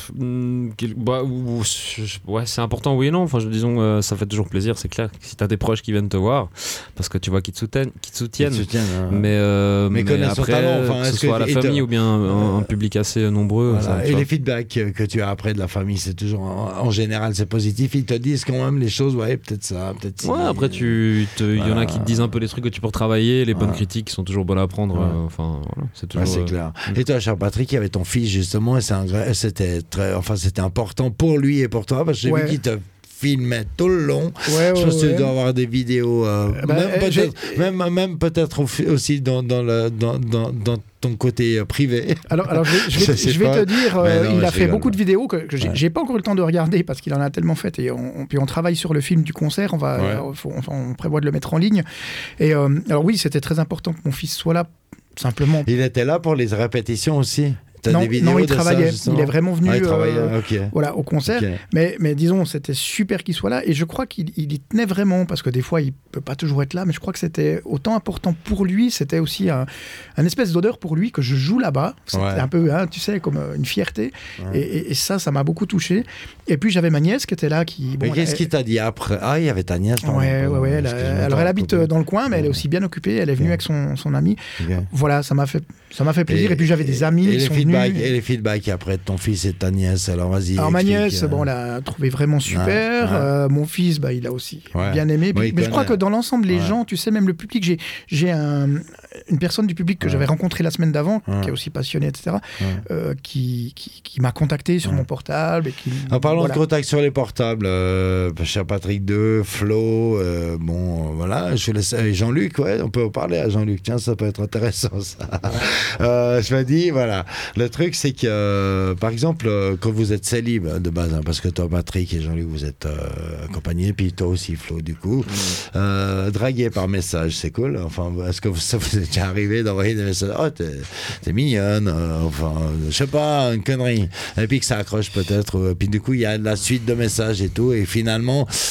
bah ouais, c'est important, oui et non. Enfin, je, disons, euh, ça fait toujours plaisir, c'est clair. Si t'as des proches qui viennent te voir, parce que tu vois qu'ils te soutiennent, qu'ils te soutiennent. Qu'ils te soutiennent hein. Mais, euh, mais, mais après, talent, enfin, que ce soit que la famille te... ou bien un, un public assez nombreux. Voilà. Ça, et les feedbacks que tu as après de la famille, c'est toujours, en, en général, c'est positif. Ils te disent quand même les choses, ouais, peut-être ça, peut-être ça. Ouais, après, il te, voilà. y en a qui te disent un peu les trucs que tu peux retravailler, les bonnes voilà. critiques qui sont toujours bonnes à prendre. Ouais. Euh, enfin, voilà, c'est toujours. Ouais, c'est euh, clair. Et toi, cher Patrick, il y avait ton fils justement, et c'est un, c'était très, enfin, c'était important pour lui et pour toi, parce que j'ai ouais. vu qu'il te filmait tout le long. Ouais, je ouais, pense que ouais. tu dois avoir des vidéos, euh, bah, même, euh, peut-être, même, même peut-être aussi dans, dans, le, dans, dans, dans ton côté privé. Alors, alors je vais, je vais, je je vais te dire, euh, non, il a fait rigole, beaucoup ouais. de vidéos que, que j'ai, ouais. j'ai pas encore eu le temps de regarder parce qu'il en a tellement fait. Et on, on, puis on travaille sur le film du concert, on, va, ouais. faut, on, on prévoit de le mettre en ligne. Et euh, alors oui, c'était très important que mon fils soit là, simplement. Il était là pour les répétitions aussi? T'as non, des vidéos non, il de travaillait. Ça, il est vraiment venu ah, il euh, okay. voilà, au concert. Okay. Mais, mais disons, c'était super qu'il soit là. Et je crois qu'il il y tenait vraiment, parce que des fois, il ne peut pas toujours être là. Mais je crois que c'était autant important pour lui. C'était aussi un, un espèce d'odeur pour lui que je joue là-bas. C'était ouais. un peu, hein, tu sais, comme une fierté. Ouais. Et, et, et ça, ça m'a beaucoup touché. Et puis, j'avais ma nièce qui était là. Qui, bon, mais qu'est-ce elle... qu'il t'a dit après? Ah, il y avait ta nièce. Oui, ouais, ouais, elle, alors, elle habite dans le coin, mais elle est aussi bien occupée. Elle est venue okay. avec son, son ami. Okay. Voilà, ça m'a fait, ça m'a fait plaisir. Et, et puis, j'avais des amis et qui sont feedback, venus. Et les feedbacks après ton fils et ta nièce, alors vas-y. Alors ma nièce, euh... bon, elle a trouvé vraiment super. Ouais, ouais. Euh, mon fils, bah, il a aussi ouais. bien aimé. Puis, oui, mais je crois que dans l'ensemble, les ouais. gens, tu sais, même le public, j'ai, j'ai un, une personne du public que ouais. j'avais rencontrée la semaine d'avant, ouais. qui est aussi passionnée, et cetera, ouais. euh, qui, qui, qui m'a contacté sur ouais. mon portable. Et qui, en parlant voilà. de contact sur les portables, euh, cher Patrick deux, Flo, euh, bon, euh, voilà, je laisse Jean-Luc, ouais, on peut parler à Jean-Luc, tiens, ça peut être intéressant, ça. euh, je me dis, voilà, le truc, c'est que, euh, par exemple, euh, quand vous êtes célib de base, hein, parce que toi, Patrick et Jean-Luc, vous êtes euh, accompagnés, puis toi aussi, Flo, du coup, mmh. euh, draguer par message, c'est cool. Enfin, est-ce que vous, ça vous est déjà arrivé d'envoyer des messages? Oh, t'es, t'es mignonne, euh, enfin, je sais pas, une connerie. Et puis que ça accroche peut-être. Euh, puis du coup, il y a la suite de messages et tout, et finalement,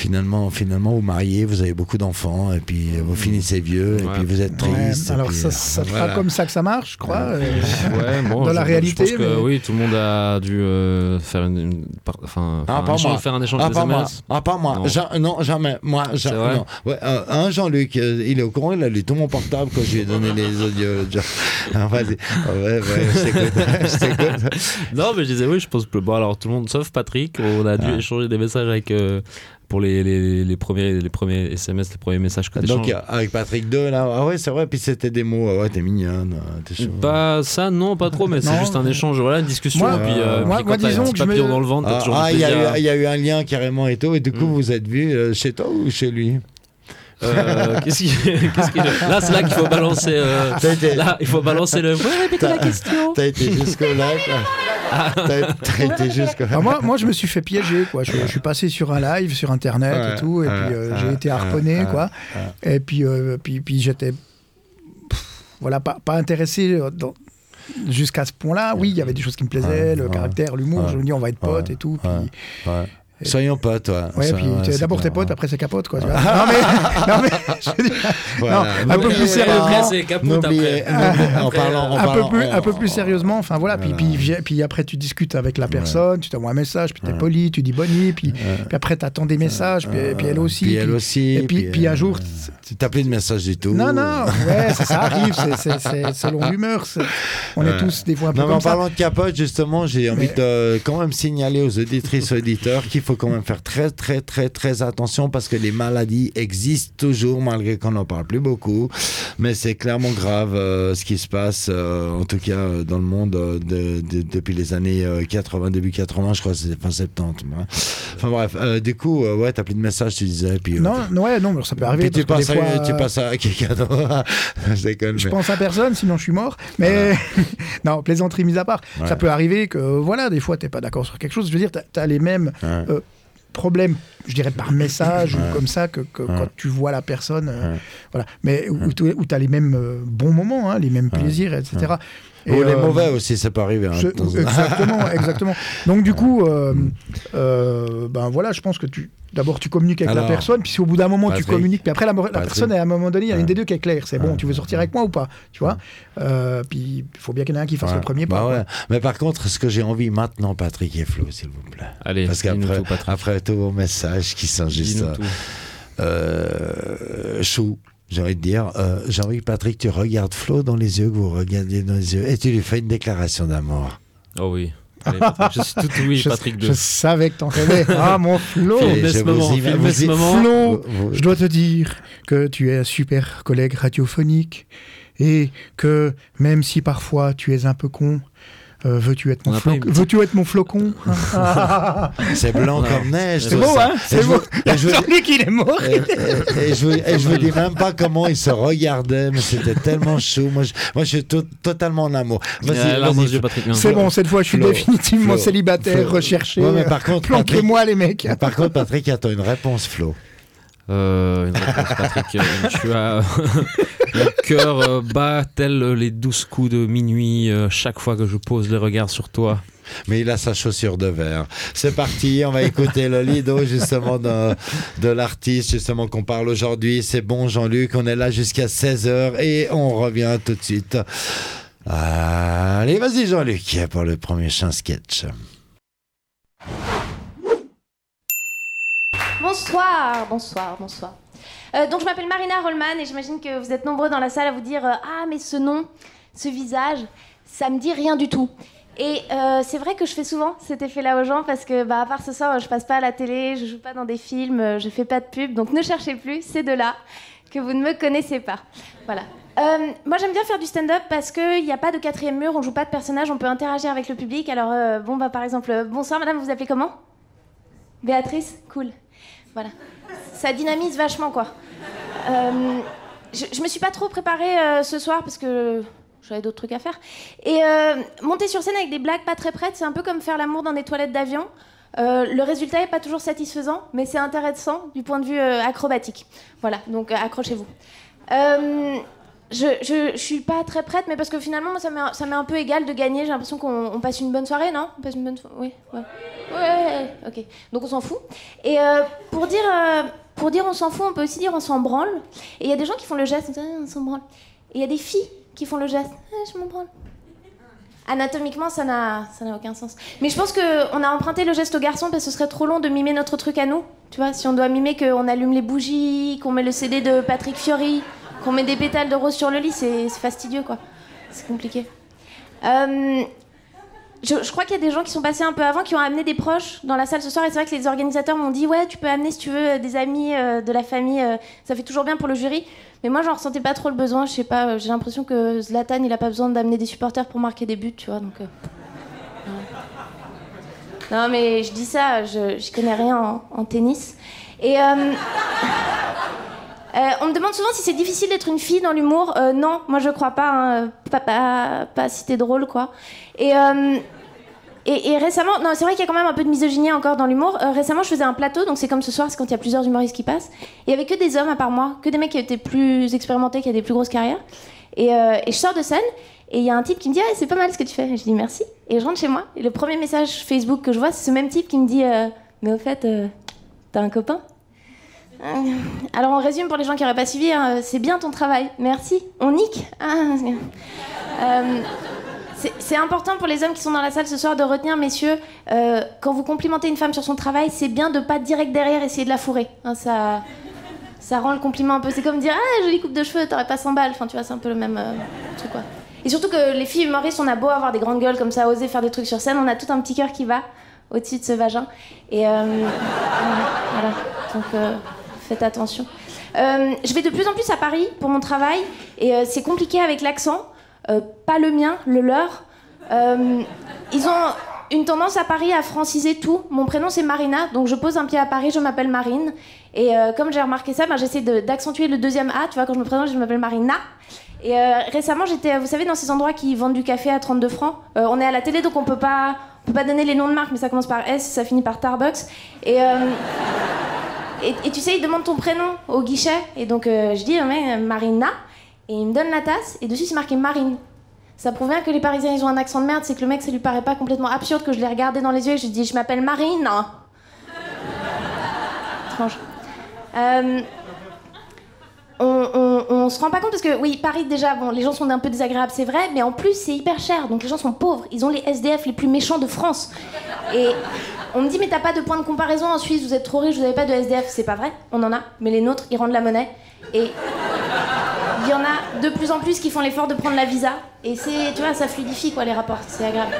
finalement, finalement, vous mariez, vous avez beaucoup d'enfants, et puis vous finissez vieux, ouais. et puis vous êtes triste. Ouais, alors puis, ça, ça voilà. sera comme ça que ça marche, je crois. Ouais, euh, bon, dans je, la réalité. Je pense que, mais... oui, tout le monde a dû euh, faire une, une enfin, ah, un échange, faire un échange ah, de pas S M S. moi. Ah, pas moi. Non, Jean, non jamais. Moi, Jean, non. Ouais, euh, un Jean-Luc, euh, il est au courant, il a lu tout mon portable quand je lui ai donné les audios. Ah, vas-y. Ah, ouais, ouais, je t'écoute. je t'écoute. Non, mais je disais oui, je pense que bon, alors tout le monde, sauf Patrick, on a dû ah. échanger des messages avec. Euh, pour les, les, les, premiers, les premiers S M S, les premiers messages que tu échanges. Donc avec Patrick deux, là, ah ouais, c'est vrai, puis c'était des mots, ah ouais, t'es mignonne, t'es chou. Bah ça, non, pas trop, mais non. c'est juste un échange, voilà, une discussion, moi, et puis, euh, moi, puis moi, quand t'as un petit papillon me... dans le ventre, t'as ah, toujours ah, il y, y a eu un lien carrément et tout, et du coup, mm. vous êtes vus euh, chez toi ou chez lui? Euh, qu'est-ce qu'il, qu'est-ce qu'il... Là, c'est là qu'il faut balancer. Euh... Été... Là, il faut balancer le. Vous répétez la question. T'as été jusqu'au lac. Ah. T'as, t'as été jusqu'au. Alors moi, moi, je me suis fait piéger, quoi. Je, je suis passé sur un live sur Internet ouais, et tout, et ouais, puis euh, ouais, j'ai été harponné, ouais, quoi. Ouais. Et puis, euh, puis, puis j'étais, pff, voilà, pas, pas intéressé dans. Jusqu'à ce point-là. Oui, il y avait des choses qui me plaisaient, ouais, le ouais, caractère, l'humour. Ouais, je me dis, on va être potes ouais, et tout. Puis, ouais, ouais. Soyons potes, toi. Ouais, ça, puis ouais, d'abord tes potes, après c'est capote, quoi. Tu vois. non, mais, non, mais, je dis, voilà. non, un peu plus sérieusement. Après, c'est capote, après. En parlant, en un, parlant, peu plus, on... un peu plus sérieusement, enfin voilà. Puis, voilà. puis, puis après, tu discutes avec la personne, ouais. tu t'envoies un message, puis t'es ouais. poli, tu dis bonne nuit, puis, ouais. puis après, t'attends des messages, puis, ouais. puis elle aussi. Puis elle aussi. Et puis, puis un jour. Tu t'as plus de message du tout. Non, non, ouais, ça, ça arrive, c'est, c'est, c'est selon l'humeur. C'est... On est tous des fois un peu non, comme en ça. parlant de capote, justement, j'ai envie mais... de quand même signaler aux auditrices et auditeurs qu'il faut quand même faire très, très, très, très attention parce que les maladies existent toujours, malgré qu'on n'en parle plus beaucoup. Mais c'est clairement grave euh, ce qui se passe, euh, en tout cas euh, dans le monde euh, de, de, depuis les années euh, quatre-vingts, début quatre-vingts, je crois que c'est fin soixante-dix. Hein. Enfin bref, euh, du coup, euh, ouais, t'as plus de messages, tu disais. Puis, non, euh, ouais, non, mais ça peut arriver. Puis tu passes, fois... à, tu passes à quelqu'un d'autre. C'est con, je mais... pense à personne, sinon je suis mort. Mais voilà. Non, plaisanterie mise à part. Ouais. Ça peut arriver que, voilà, des fois, t'es pas d'accord sur quelque chose. Je veux dire, t'as, t'as les mêmes ouais. euh, problèmes, je dirais, par message ouais. ou comme ça, que, que ouais. quand tu vois la personne. Euh, ouais. Voilà. Mais où, ouais. où t'as les mêmes euh, bons moments, hein, les mêmes ouais. plaisirs, et cetera. Ouais. Et Ou euh, les mauvais aussi, ça peut arriver. Hein, je, exactement, exactement. Donc du coup, euh, euh, ben voilà, je pense que tu, d'abord tu communiques avec Alors, la personne, puis si au bout d'un moment Patrick, tu communiques, puis après la, la personne, à un moment donné, il y a une des deux qui est claire. C'est bon, tu veux sortir avec moi ou pas, tu vois. Euh, puis il faut bien qu'il y en ait un qui fasse ouais. le premier pas. Bah ouais. Mais par contre, ce que j'ai envie maintenant, Patrick et Flo, s'il vous plaît. Allez, parce qu'après, après tous vos messages qui sont juste euh, chou. J'ai envie de dire, euh, j'ai envie que Patrick, tu regardes Flo dans les yeux, que vous regardez dans les yeux, et tu lui fais une déclaration d'amour. Oh oui. Allez, Patrick, je suis tout oui, Patrick deux. Je savais que t'en rêvais. Ah, mon Flo. Filmez ce moment. Filmez ce moment. Flo, vous, vous... je dois te dire que tu es un super collègue radiophonique et que même si parfois tu es un peu con, Euh, veux-tu être mon flocon Veux-tu être mon flocon C'est blanc comme neige. C'est beau, hein C'est beau. Jean-Luc, il est mort. Et, et, et je ne vous dis même pas comment il se regardait, mais c'était tellement chaud. Moi, je, moi, je suis to- totalement en amour. Vas-y, euh, vas-y, Patrick. C'est bon, cette fois, je suis Flo, définitivement Flo, célibataire, Flo. recherché. Ouais, mais par contre, planquez-moi, les mecs. Par contre, Patrick, attends une réponse, Flo. Euh, une réponse, Patrick. Euh, tu as le cœur euh, bat tel les douze coups de minuit euh, chaque fois que je pose les regards sur toi. Mais il a sa chaussure de verre. C'est parti, on va écouter le lido justement de, de l'artiste justement qu'on parle aujourd'hui. C'est bon, Jean-Luc, on est là jusqu'à seize heures et on revient tout de suite. Allez, vas-y Jean-Luc pour le premier chant sketch. Bonsoir, bonsoir, bonsoir. Euh, donc je m'appelle Marina Rollman et j'imagine que vous êtes nombreux dans la salle à vous dire euh, ah mais ce nom, ce visage, ça me dit rien du tout. Et euh, c'est vrai que je fais souvent cet effet-là aux gens parce que bah à part ce soir je passe pas à la télé, je joue pas dans des films, je fais pas de pub, donc ne cherchez plus, c'est de là que vous ne me connaissez pas. Voilà. Euh, moi j'aime bien faire du stand-up parce qu'il n'y a pas de quatrième mur, on joue pas de personnage, on peut interagir avec le public. Alors euh, bon bah par exemple, euh, bonsoir madame, vous vous appelez comment ? Béatrice ? Cool. Voilà. Ça dynamise vachement, quoi. Euh, je, je me suis pas trop préparée euh, ce soir parce que j'avais d'autres trucs à faire. Et euh, monter sur scène avec des blagues pas très prêtes, c'est un peu comme faire l'amour dans des toilettes d'avion. Euh, le résultat est pas toujours satisfaisant, mais c'est intéressant du point de vue euh, acrobatique. Voilà, donc euh, accrochez-vous. Euh, je, je, je suis pas très prête, mais parce que finalement, moi, ça m'est, ça m'est un peu égal de gagner. J'ai l'impression qu'on on passe une bonne soirée, non? On passe une bonne soirée. Oui, ouais. Ouais, ok. Donc on s'en fout. Et euh, pour dire, euh, pour dire on s'en fout, on peut aussi dire on s'en branle. Et il y a des gens qui font le geste, on, dit, ah, on s'en branle. Et il y a des filles qui font le geste, ah, je m'en branle. Anatomiquement, ça n'a, ça n'a aucun sens. Mais je pense qu'on a emprunté le geste aux garçons parce que ce serait trop long de mimer notre truc à nous. Tu vois, si on doit mimer qu'on allume les bougies, qu'on met le C D de Patrick Fiori, qu'on met des pétales de rose sur le lit, c'est, c'est fastidieux, quoi. C'est compliqué. Euh, je, je crois qu'il y a des gens qui sont passés un peu avant, qui ont amené des proches dans la salle ce soir. Et c'est vrai que les organisateurs m'ont dit « Ouais, tu peux amener, si tu veux, des amis, euh, de la famille. Euh, ça fait toujours bien pour le jury. » Mais moi, j'en ressentais pas trop le besoin. Je sais pas, j'ai l'impression que Zlatan, il a pas besoin d'amener des supporters pour marquer des buts, tu vois. Donc, euh, ouais. Non, mais je dis ça, je, je connais rien en, en tennis. Et euh, euh, on me demande souvent si c'est difficile d'être une fille dans l'humour. Euh, non, moi je crois pas, hein, pas, pas, pas si t'es drôle, quoi. Et, euh, et, et récemment, non, c'est vrai qu'il y a quand même un peu de misogynie encore dans l'humour. Euh, récemment, je faisais un plateau, donc c'est comme ce soir, c'est quand il y a plusieurs humoristes qui passent. Et il y avait que des hommes à part moi, que des mecs qui étaient plus expérimentés, qui avaient des plus grosses carrières. Et, euh, et je sors de scène. Et il y a un type qui me dit ah, c'est pas mal ce que tu fais. Et je dis merci. Et je rentre chez moi. Et le premier message Facebook que je vois, c'est ce même type qui me dit euh, mais au fait, euh, t'as un copain? euh, Alors on résume pour les gens qui n'auraient pas suivi hein, c'est bien ton travail, merci. On nique ah, euh, c'est, c'est important pour les hommes qui sont dans la salle ce soir de retenir, messieurs, euh, quand vous complimentez une femme sur son travail, c'est bien de pas direct derrière essayer de la fourrer. Hein, ça, ça rend le compliment un peu. C'est comme dire ah, jolie coupe de cheveux, t'aurais pas cent balles. Enfin, tu vois, c'est un peu le même euh, truc, quoi. Et surtout que les filles humoristes, on a beau avoir des grandes gueules comme ça, oser faire des trucs sur scène, on a tout un petit cœur qui va au-dessus de ce vagin. Et euh, voilà, donc euh, faites attention. Euh, je vais de plus en plus à Paris pour mon travail, et euh, c'est compliqué avec l'accent. Euh, pas le mien, le leur. Euh, ils ont une tendance à Paris à franciser tout. Mon prénom c'est Marina, donc je pose un pied à Paris, je m'appelle Marine. Et euh, comme j'ai remarqué ça, ben, j'essaie de, d'accentuer le deuxième A. Tu vois, quand je me présente, je m'appelle Marina. Et euh, récemment, j'étais, vous savez, dans ces endroits qui vendent du café à trente-deux francs. Euh, on est à la télé, donc on peut pas, on peut pas donner les noms de marques, mais ça commence par S, ça finit par Starbucks. Et, euh, et, et tu sais, ils demandent ton prénom au guichet. Et donc, euh, je dis, mais Marina. Et il me donne la tasse, et dessus, c'est marqué Marine. Ça prouve bien que les Parisiens, ils ont un accent de merde. C'est que le mec, ça lui paraît pas complètement absurde que je l'ai regardé dans les yeux et je lui dis, je m'appelle Marine. Étrange. Euh... On, on, on se rend pas compte parce que, oui, Paris, déjà, bon, les gens sont un peu désagréables, c'est vrai, mais en plus, c'est hyper cher, donc les gens sont pauvres. Ils ont les S D F les plus méchants de France. Et on me dit, mais t'as pas de point de comparaison en Suisse, vous êtes trop riches, vous avez pas de S D F. C'est pas vrai, on en a, mais les nôtres, ils rendent la monnaie. Et il y en a de plus en plus qui font l'effort de prendre la visa. Et c'est, tu vois, ça fluidifie, quoi, les rapports, c'est agréable.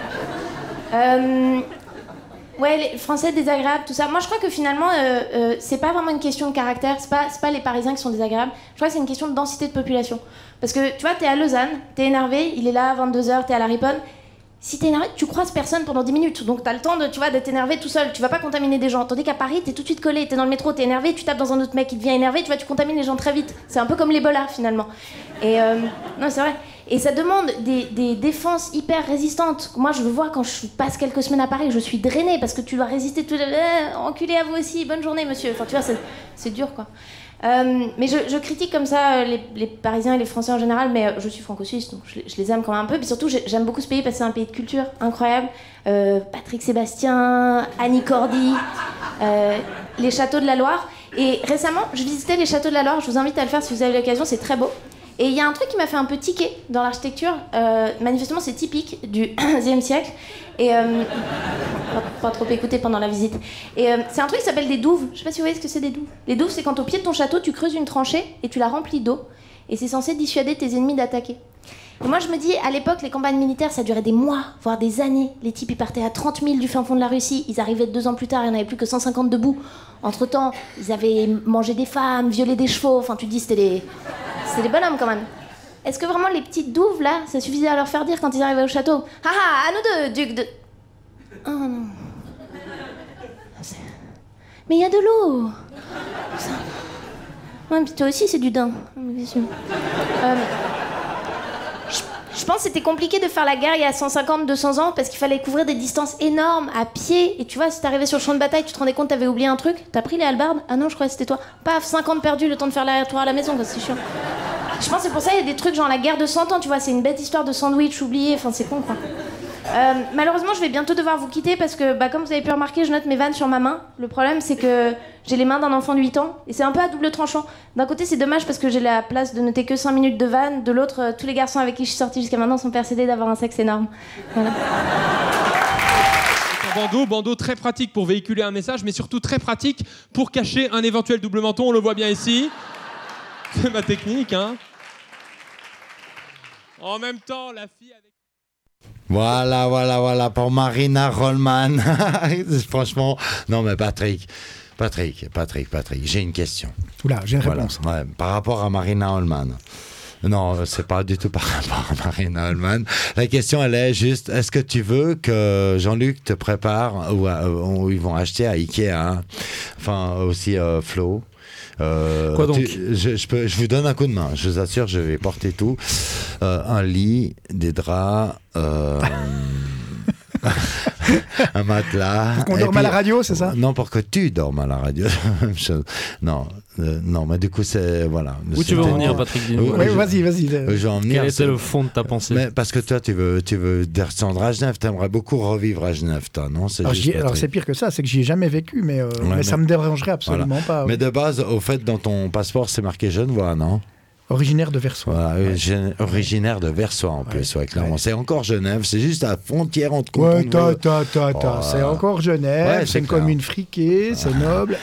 Euh... Ouais, les Français désagréables, tout ça. Moi, je crois que finalement, euh, euh, c'est pas vraiment une question de caractère. C'est pas, c'est pas les Parisiens qui sont désagréables. Je crois que c'est une question de densité de population. Parce que, tu vois, t'es à Lausanne, t'es énervé, il est là à vingt-deux heures, t'es à la Riponne. Si t'es énervé, tu croises personne pendant dix minutes. Donc t'as le temps de, tu vois, d'être énervé tout seul. Tu vas pas contaminer des gens. Tandis qu'à Paris, t'es tout de suite collé. T'es dans le métro, t'es énervé, tu tapes dans un autre mec qui devient énervé, tu vois, tu contamines les gens très vite. C'est un peu comme l'Ebola, finalement. Et euh, non, c'est vrai. Et ça demande des, des défenses hyper résistantes. Moi, je veux voir quand je passe quelques semaines à Paris, je suis drainée parce que tu dois résister tout le... Euh, enculé à vous aussi, bonne journée, monsieur. Enfin, tu vois, c'est, c'est dur, quoi. Euh, mais je, je critique comme ça les, les Parisiens et les Français en général, mais je suis franco-suisse, donc je, je les aime quand même un peu. Puis surtout, j'aime beaucoup ce pays parce que c'est un pays de culture incroyable. Euh, Patrick Sébastien, Annie Cordy, euh, les châteaux de la Loire. Et récemment, je visitais les châteaux de la Loire. Je vous invite à le faire si vous avez l'occasion, c'est très beau. Et il y a un truc qui m'a fait un peu tiquer dans l'architecture. Euh, manifestement, c'est typique du onzième siècle. Et euh, pas, pas trop écouté pendant la visite. Et euh, c'est un truc qui s'appelle des douves. Je sais pas si vous voyez ce que c'est des douves. Les douves, c'est quand au pied de ton château, tu creuses une tranchée et tu la remplis d'eau. Et c'est censé dissuader tes ennemis d'attaquer. Et moi, je me dis, à l'époque, les campagnes militaires, ça durait des mois, voire des années. Les types, ils partaient à trente mille du fin fond de la Russie. Ils arrivaient deux ans plus tard, il n'y en avait plus que cent cinquante debout. Entre-temps, ils avaient mangé des femmes, violé des chevaux. Enfin, tu te dis, c'était des... C'était des bonhommes, quand même. Est-ce que vraiment les petites douves, là, ça suffisait à leur faire dire quand ils arrivaient au château « Ah ah, à nous deux, duc de... » Oh non. C'est... Mais il y a de l'eau. Ça... Ouais, puis toi aussi, c'est du daim. Euh... Je pense que c'était compliqué de faire la guerre il y a cent cinquante, deux cents ans parce qu'il fallait couvrir des distances énormes à pied. Et tu vois, si t'arrivais sur le champ de bataille, tu te rendais compte que t'avais oublié un truc. T'as pris les hallebardes ? Ah non, je croyais que c'était toi. Paf, cinquante perdus, le temps de faire l'aller-retour à la maison, c'est chiant. Je pense que c'est pour ça qu'il y a des trucs genre la guerre de cent ans, tu vois, c'est une bête histoire de sandwich oublié, enfin c'est con quoi. Euh, malheureusement, je vais bientôt devoir vous quitter parce que, bah, comme vous avez pu remarquer, je note mes vannes sur ma main. Le problème, c'est que j'ai les mains d'un enfant de huit ans et c'est un peu à double tranchant. D'un côté, c'est dommage parce que j'ai la place de noter que cinq minutes de vannes. De l'autre, euh, tous les garçons avec qui je suis sortie jusqu'à maintenant sont persuadés d'avoir un sexe énorme. Voilà. Bandeau, bandeau très pratique pour véhiculer un message, mais surtout très pratique pour cacher un éventuel double menton. On le voit bien ici. C'est ma technique, hein. En même temps, la fille avec... Voilà, voilà, voilà, pour Marina Rollman. Franchement, non mais Patrick, Patrick, Patrick, Patrick, j'ai une question. Oula, j'ai une voilà. réponse. Ouais, par rapport à Marina Rollman. Non, c'est pas du tout par rapport à Marina Rollman. La question, elle est juste, est-ce que tu veux que Jean-Luc te prépare, ou, ou ils vont acheter à Ikea, hein, enfin aussi euh, Flo. Euh, Quoi donc tu, je, je, peux, je vous donne un coup de main, je vous assure, je vais porter tout. Euh, un lit, des draps, euh, un matelas. Pour qu'on dorme à la radio, c'est ça? Non, pour que tu dormes à la radio. non, euh, non, mais du coup, c'est. Voilà. Où tu veux en venir, Patrick? Oui, oui, vas-y, vas-y. Je vais en venir. Quel était le fond de ta pensée? Mais parce que toi, tu veux, tu veux descendre à Genève, tu aimerais beaucoup revivre à Genève, toi, non? C'est alors, juste alors c'est pire que ça, c'est que j'y ai jamais vécu, mais, euh, ouais, mais, mais ça me dérangerait absolument voilà. pas. Mais oui. de base, au fait, dans ton passeport, c'est marqué Genevois, non? Originaire de Versoix. Voilà, ouais. Originaire de Versoix en plus, ouais, clairement. Ouais. C'est encore Genève, c'est juste à la frontière entre Ouais, ta, ta, ta, ta. Oh, c'est encore Genève, ouais, c'est, c'est une clair. Commune friquée, c'est noble.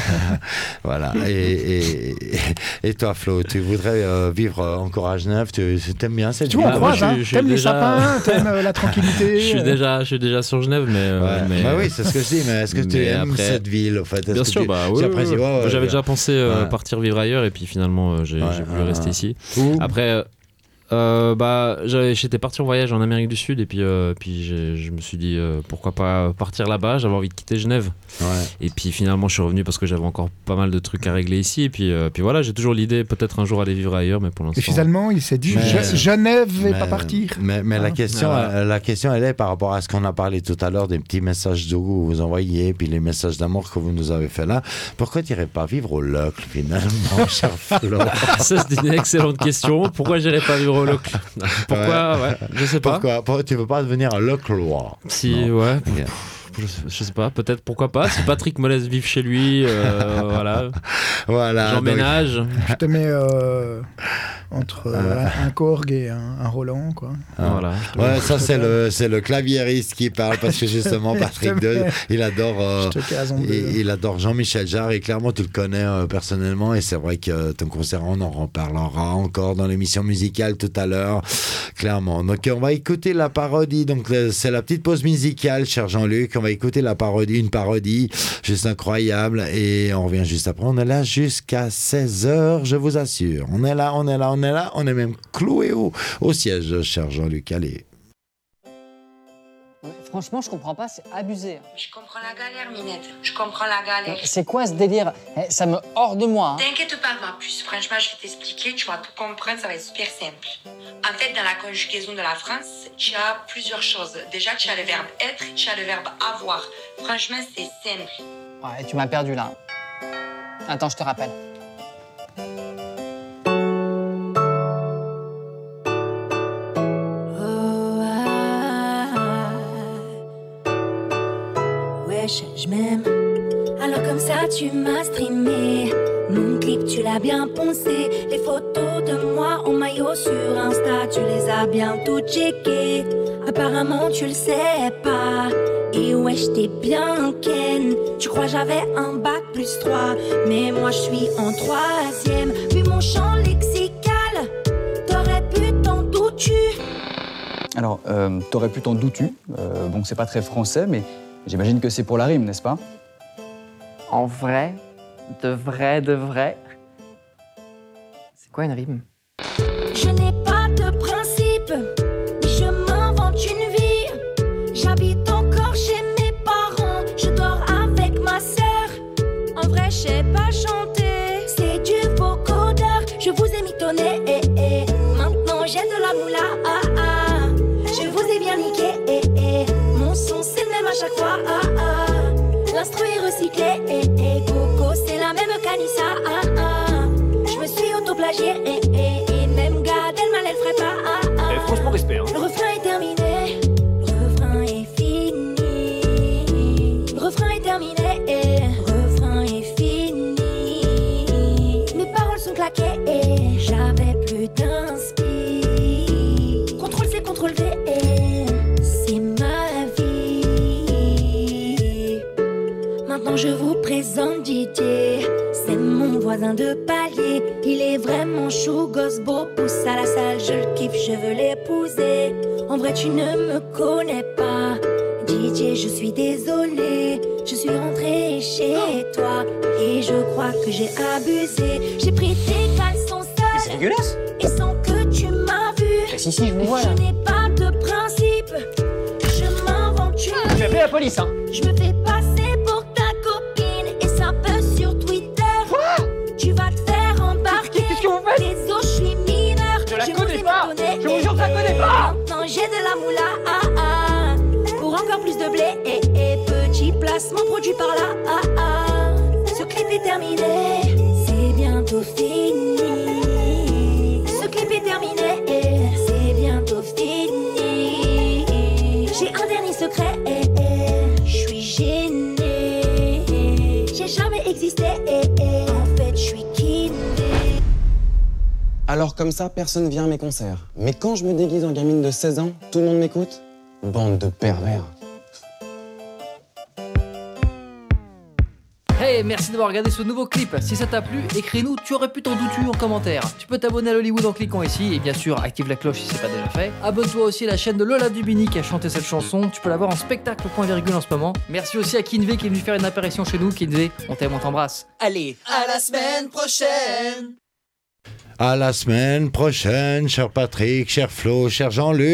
Voilà. Et, et, et toi, Flo, tu voudrais euh, vivre encore à Genève? Tu aimes bien cette ville? Tu vois, on croise, hein. T'aimes déjà... les sapins, t'aimes euh, la tranquillité. Je suis déjà, je suis déjà sur Genève, mais. Euh, ouais. mais... Bah oui, c'est ce que je dis, mais est-ce que tu aimes après... cette ville, en fait? Bien sûr, tu... bah oui. oui, oui. Ouais, J'avais ouais. déjà pensé euh, ouais. partir vivre ailleurs, et puis finalement, euh, j'ai, ouais, j'ai voulu ouais. rester ici. Ouh. Après, euh, bah, j'étais parti en voyage en Amérique du Sud et puis, euh, puis je me suis dit euh, pourquoi pas partir là-bas, j'avais envie de quitter Genève. Ouais. Et puis finalement je suis revenu parce que j'avais encore pas mal de trucs à régler ici. Et puis, euh, puis voilà, j'ai toujours l'idée peut-être un jour aller vivre ailleurs, mais pour l'instant... Et finalement il s'est dit mais, Genève et pas partir. Mais, mais hein la, question, voilà. la question elle est par rapport à ce qu'on a parlé tout à l'heure, des petits messages de goût que vous envoyez, puis les messages d'amour que vous nous avez fait là. Pourquoi tu n'irais pas vivre au Locle finalement, cher Flo? Ça c'est une excellente question. Pourquoi j'irais pas vivre au Locle? Pourquoi? Ouais. Ouais, je sais pas. Pourquoi, pourquoi tu veux pas devenir un Loclois? Si, non. Ouais. Yeah. Je, je sais pas, peut-être pourquoi pas. Si Patrick me laisse vivre chez lui, euh, voilà. Voilà. J'emménage. Donc... Je te mets euh, entre euh, un Korg et un, un Roland, quoi. Ah, voilà. Ouais, ça c'est le c'est le claviériste qui parle parce que justement Patrick De, il adore euh, il, il adore Jean-Michel Jarre et clairement tu le connais euh, personnellement et c'est vrai que ton concert on en reparlera encore dans l'émission musicale tout à l'heure, clairement. Donc on va écouter la parodie. Donc c'est la petite pause musicale, cher Jean-Luc. On va écouter la parodie, une parodie juste incroyable et on revient juste après. On est là jusqu'à seize heures, je vous assure. On est là, on est là, on est là, on est même cloué au, au siège, cher Jean-Luc. Allez. Franchement, je comprends pas, c'est abusé. Je comprends la galère, Minette. Je comprends la galère. C'est quoi ce délire? Ça me hors de moi. Hein. T'inquiète pas, ma puce. Franchement, je vais t'expliquer. Tu vas tout comprendre, ça va être super simple. En fait, dans la conjugaison de la France, tu as plusieurs choses. Déjà, tu as le verbe être, tu as le verbe avoir. Franchement, c'est simple. Ouais, tu m'as perdu là. Attends, je te rappelle. Je m'aime. Alors comme ça tu m'as streamé. Mon clip tu l'as bien poncé. Les photos de moi en maillot sur Insta, tu les as bien toutes checkées. Apparemment tu le sais pas. Et ouais j'étais bien ken. Tu crois j'avais un bac plus trois, mais moi je suis en troisième. Vu mon champ lexical, t'aurais pu t'en douter. Alors euh, t'aurais pu t'en douter. euh, Bon c'est pas très français mais j'imagine que c'est pour la rime, n'est-ce pas? En vrai, de vrai, de vrai. C'est quoi une rime? Je n'ai pas de principe, mais je m'invente une vie. J'habite encore chez mes parents, je dors avec ma sœur. En vrai, je sais pas chanter, c'est du vocodeur. Je vous ai mitonné, eh, eh. Maintenant j'ai de la moula, ah, ah. Je vous ai bien niqué, eh, eh. Mon son c'est le même à chaque fois, ah, ah. L'instru est recyclé, eh, eh. Coco c'est la même canissa, ah, ah. Je me suis auto-plagié, eh, eh. Et même craqué, j'avais plus d'inspi. Contrôle C, contrôle V, c'est ma vie. Maintenant je vous présente Didier, c'est mon voisin de palier. Il est vraiment chou, gosse beau, pousse à la salle, je le kiffe, je veux l'épouser. En vrai tu ne me connais pas, Didier, je suis désolée. Je suis rentrée chez toi et je crois que j'ai abusé. J'ai pris tes caleçons sales. Mais c'est dégueulasse. Et sans que tu m'as vu. Si, si, je vous vois là. Je n'ai pas de principe. Je m'invente une. Je vais appeler la police, hein. Je me fais passer pour ta copine et ça buzz sur Twitter. Quoi? Tu vas te faire embarquer. Qu'est-ce que vous faites? Désolé, je suis mineure. Je la je connais pas. Je vous jure que je la connais pas. Maintenant j'ai de la moula. Ah, ah. Pour encore plus de blé et, et petit placement produit par là. Ah, ah. Ce clip est terminé, c'est bientôt fini. Ce clip est terminé, c'est bientôt fini. J'ai un dernier secret, je suis gênée. J'ai jamais existé, en fait je suis kiddée. Alors comme ça, personne vient à mes concerts. Mais quand je me déguise en gamine de seize ans, tout le monde m'écoute? Bande de pervers. Hey, merci d'avoir regardé ce nouveau clip. Si ça t'a plu, écris-nous, tu aurais pu t'en douter en commentaire. Tu peux t'abonner à Lollywood en cliquant ici et bien sûr active la cloche si c'est pas déjà fait. Abonne-toi aussi à la chaîne de Lola Dubini qui a chanté cette chanson. Tu peux la voir en spectacle point virgule en ce moment. Merci aussi à Kinvé qui est venu faire une apparition chez nous. Kinvé, on t'aime, on t'embrasse. Allez, à la semaine prochaine. À la semaine prochaine, cher Patrick, cher Flo, cher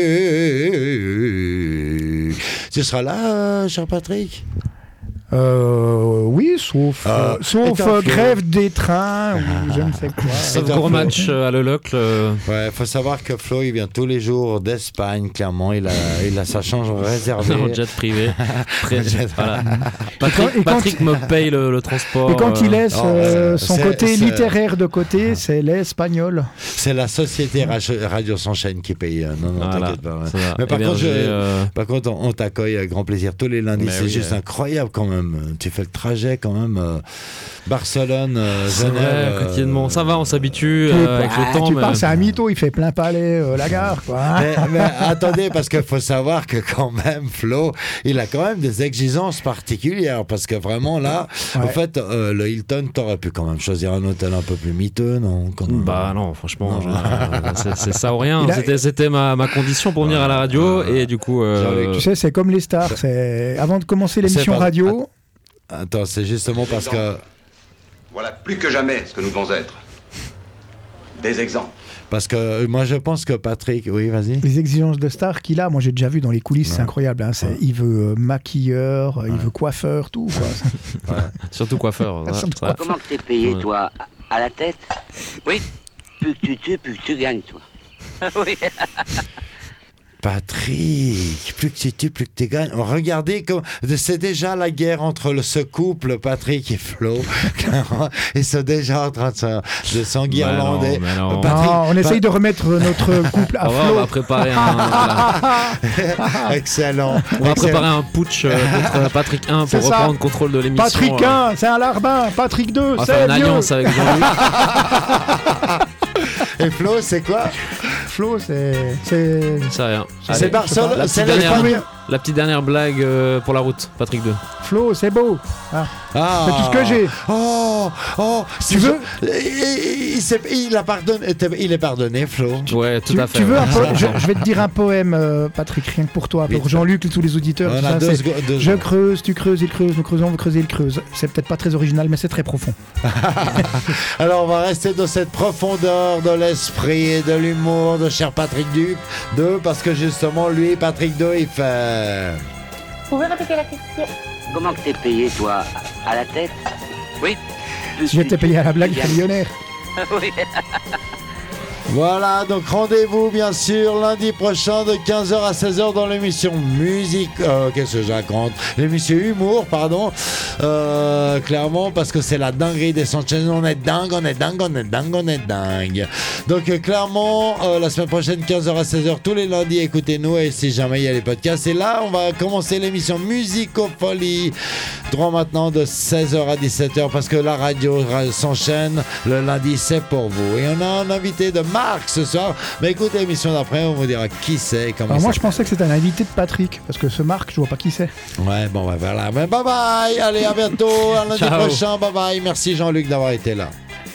Jean-Luc. Tu seras là, cher Patrick? Euh, oui, sauf, euh, sauf euh, grève des trains ou je ne sais quoi. Sauf gros match euh, à l'Oloc. Le... Ouais, faut savoir que Flo, il vient tous les jours d'Espagne, clairement. Il a, il a sa chambre réservée. En jet privé. Très, jet. Voilà. Patrick, et quand, Patrick et quand, me paye le, le transport. Et quand il laisse euh, son c'est, côté c'est, littéraire de côté, c'est l'espagnol. C'est la société Radio S'enchaîne qui paye. Non, non, voilà, t'inquiète pas. Ouais. Mais par contre, je, euh... par contre, on, on t'accueille avec grand plaisir tous les lundis. Mais c'est oui, juste ouais. incroyable quand même. Tu fais le trajet quand même. Euh, Barcelone, euh, Genève. Ouais, quotidiennement. Ça va, on s'habitue euh, avec ah, le temps. Tu mais... parles, c'est un mytho, il fait plein palais euh, la gare, quoi. Hein. mais, mais attendez, parce qu'il faut savoir que quand même, Flo, il a quand même des exigences particulières. Parce que vraiment là, ouais. en fait, euh, le Hilton, t'aurais pu quand même choisir un hôtel un peu plus miteux, non? Quand même. Bah non, franchement, non. Je, euh, c'est, c'est ça ou rien. A... C'était, c'était ma, ma condition pour venir à la radio. Et du coup. Euh... Tu sais, c'est comme les stars. C'est... Avant de commencer l'émission pas... radio. Attends, c'est justement parce que... Voilà plus que jamais ce que nous devons être. Des exemples. Parce que moi, je pense que Patrick... Oui, vas-y. Les exigences de star qu'il a, moi, j'ai déjà vu dans les coulisses, ouais. c'est incroyable. Hein. C'est, ouais. Il veut maquilleur, ouais. il veut coiffeur, tout. Quoi. Ouais. Surtout coiffeur. Ouais. Surtout coiffeur. Comment t'es payé, ouais. toi? À la tête? Oui. Plus que tu tues, plus que tu gagnes, toi. Oui. Patrick, plus que tu tues, plus que tu gagnes. Regardez, comme... c'est déjà la guerre entre le, ce couple, Patrick et Flo. Ils sont déjà en train de, se, de s'enguirlander. Bah non, non. Patrick, non, on essaye pa... de remettre notre couple à oh, flot. On va préparer un... Excellent. On va Excellent. préparer un putsch contre Patrick un pour reprendre le contrôle de l'émission. Patrick un, euh... c'est un larbin. Patrick deux, on c'est faire une vieux. Alliance avec Jean-Luc. Et Flo, c'est quoi? Flo, c'est... C'est, c'est rien. C'est, c'est Barcelone. La, c'est dernière, la petite dernière blague euh, pour la route, Patrick deux. Flo, c'est beau. Ah. Ah. C'est tout ce que j'ai. Oh, oh. Tu veux il, il, il, il, a pardonné, il est pardonné, Flo. Ouais, tout tu, à fait. Tu veux un po- je, je vais te dire un poème, euh, Patrick, rien que pour toi, pour Jean-Luc et tous les auditeurs. On a ça, deux, c'est, deux, je creuse, tu creuses, il creuse, nous creusons, vous creusez, il creuse. C'est peut-être pas très original, mais c'est très profond. Alors, on va rester dans cette profondeur de l'esprit et de l'humour de cher Patrick deux, parce que justement, lui, Patrick deux, il fait... Vous pouvez répéter la question? Comment que t'es payé, toi? À la tête? Oui. Si j'étais payé à la blague, je serais millionnaire. Oui. Voilà, donc rendez-vous bien sûr lundi prochain de quinze heures à seize heures dans l'émission musique, euh, qu'est-ce que je raconte, l'émission humour, pardon, euh, clairement parce que c'est la dinguerie des Sanchez, on est dingue, on est dingue, on est dingue, on est dingue. Donc euh, clairement, euh, la semaine prochaine, quinze heures à seize heures, tous les lundis, écoutez-nous et si jamais il y a les podcasts, et là, on va commencer l'émission Musicofolie, droit maintenant de seize heures à dix-sept heures parce que la radio s'enchaîne, le lundi c'est pour vous. Et on a un invité de Marc ce soir, mais écoutez l'émission d'après, on vous dira qui c'est et comment. Alors moi ça je pensais que c'était un invité de Patrick, parce que ce Marc, je vois pas qui c'est. Ouais, bon bah voilà, mais bye bye, allez à bientôt, à lundi Ciao. prochain, bye bye, merci Jean-Luc d'avoir été là.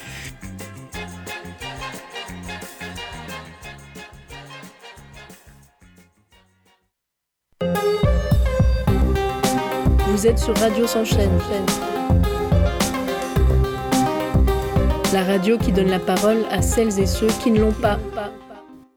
Vous êtes sur Radio S'enchaîne. La radio qui donne la parole à celles et ceux qui ne l'ont pas.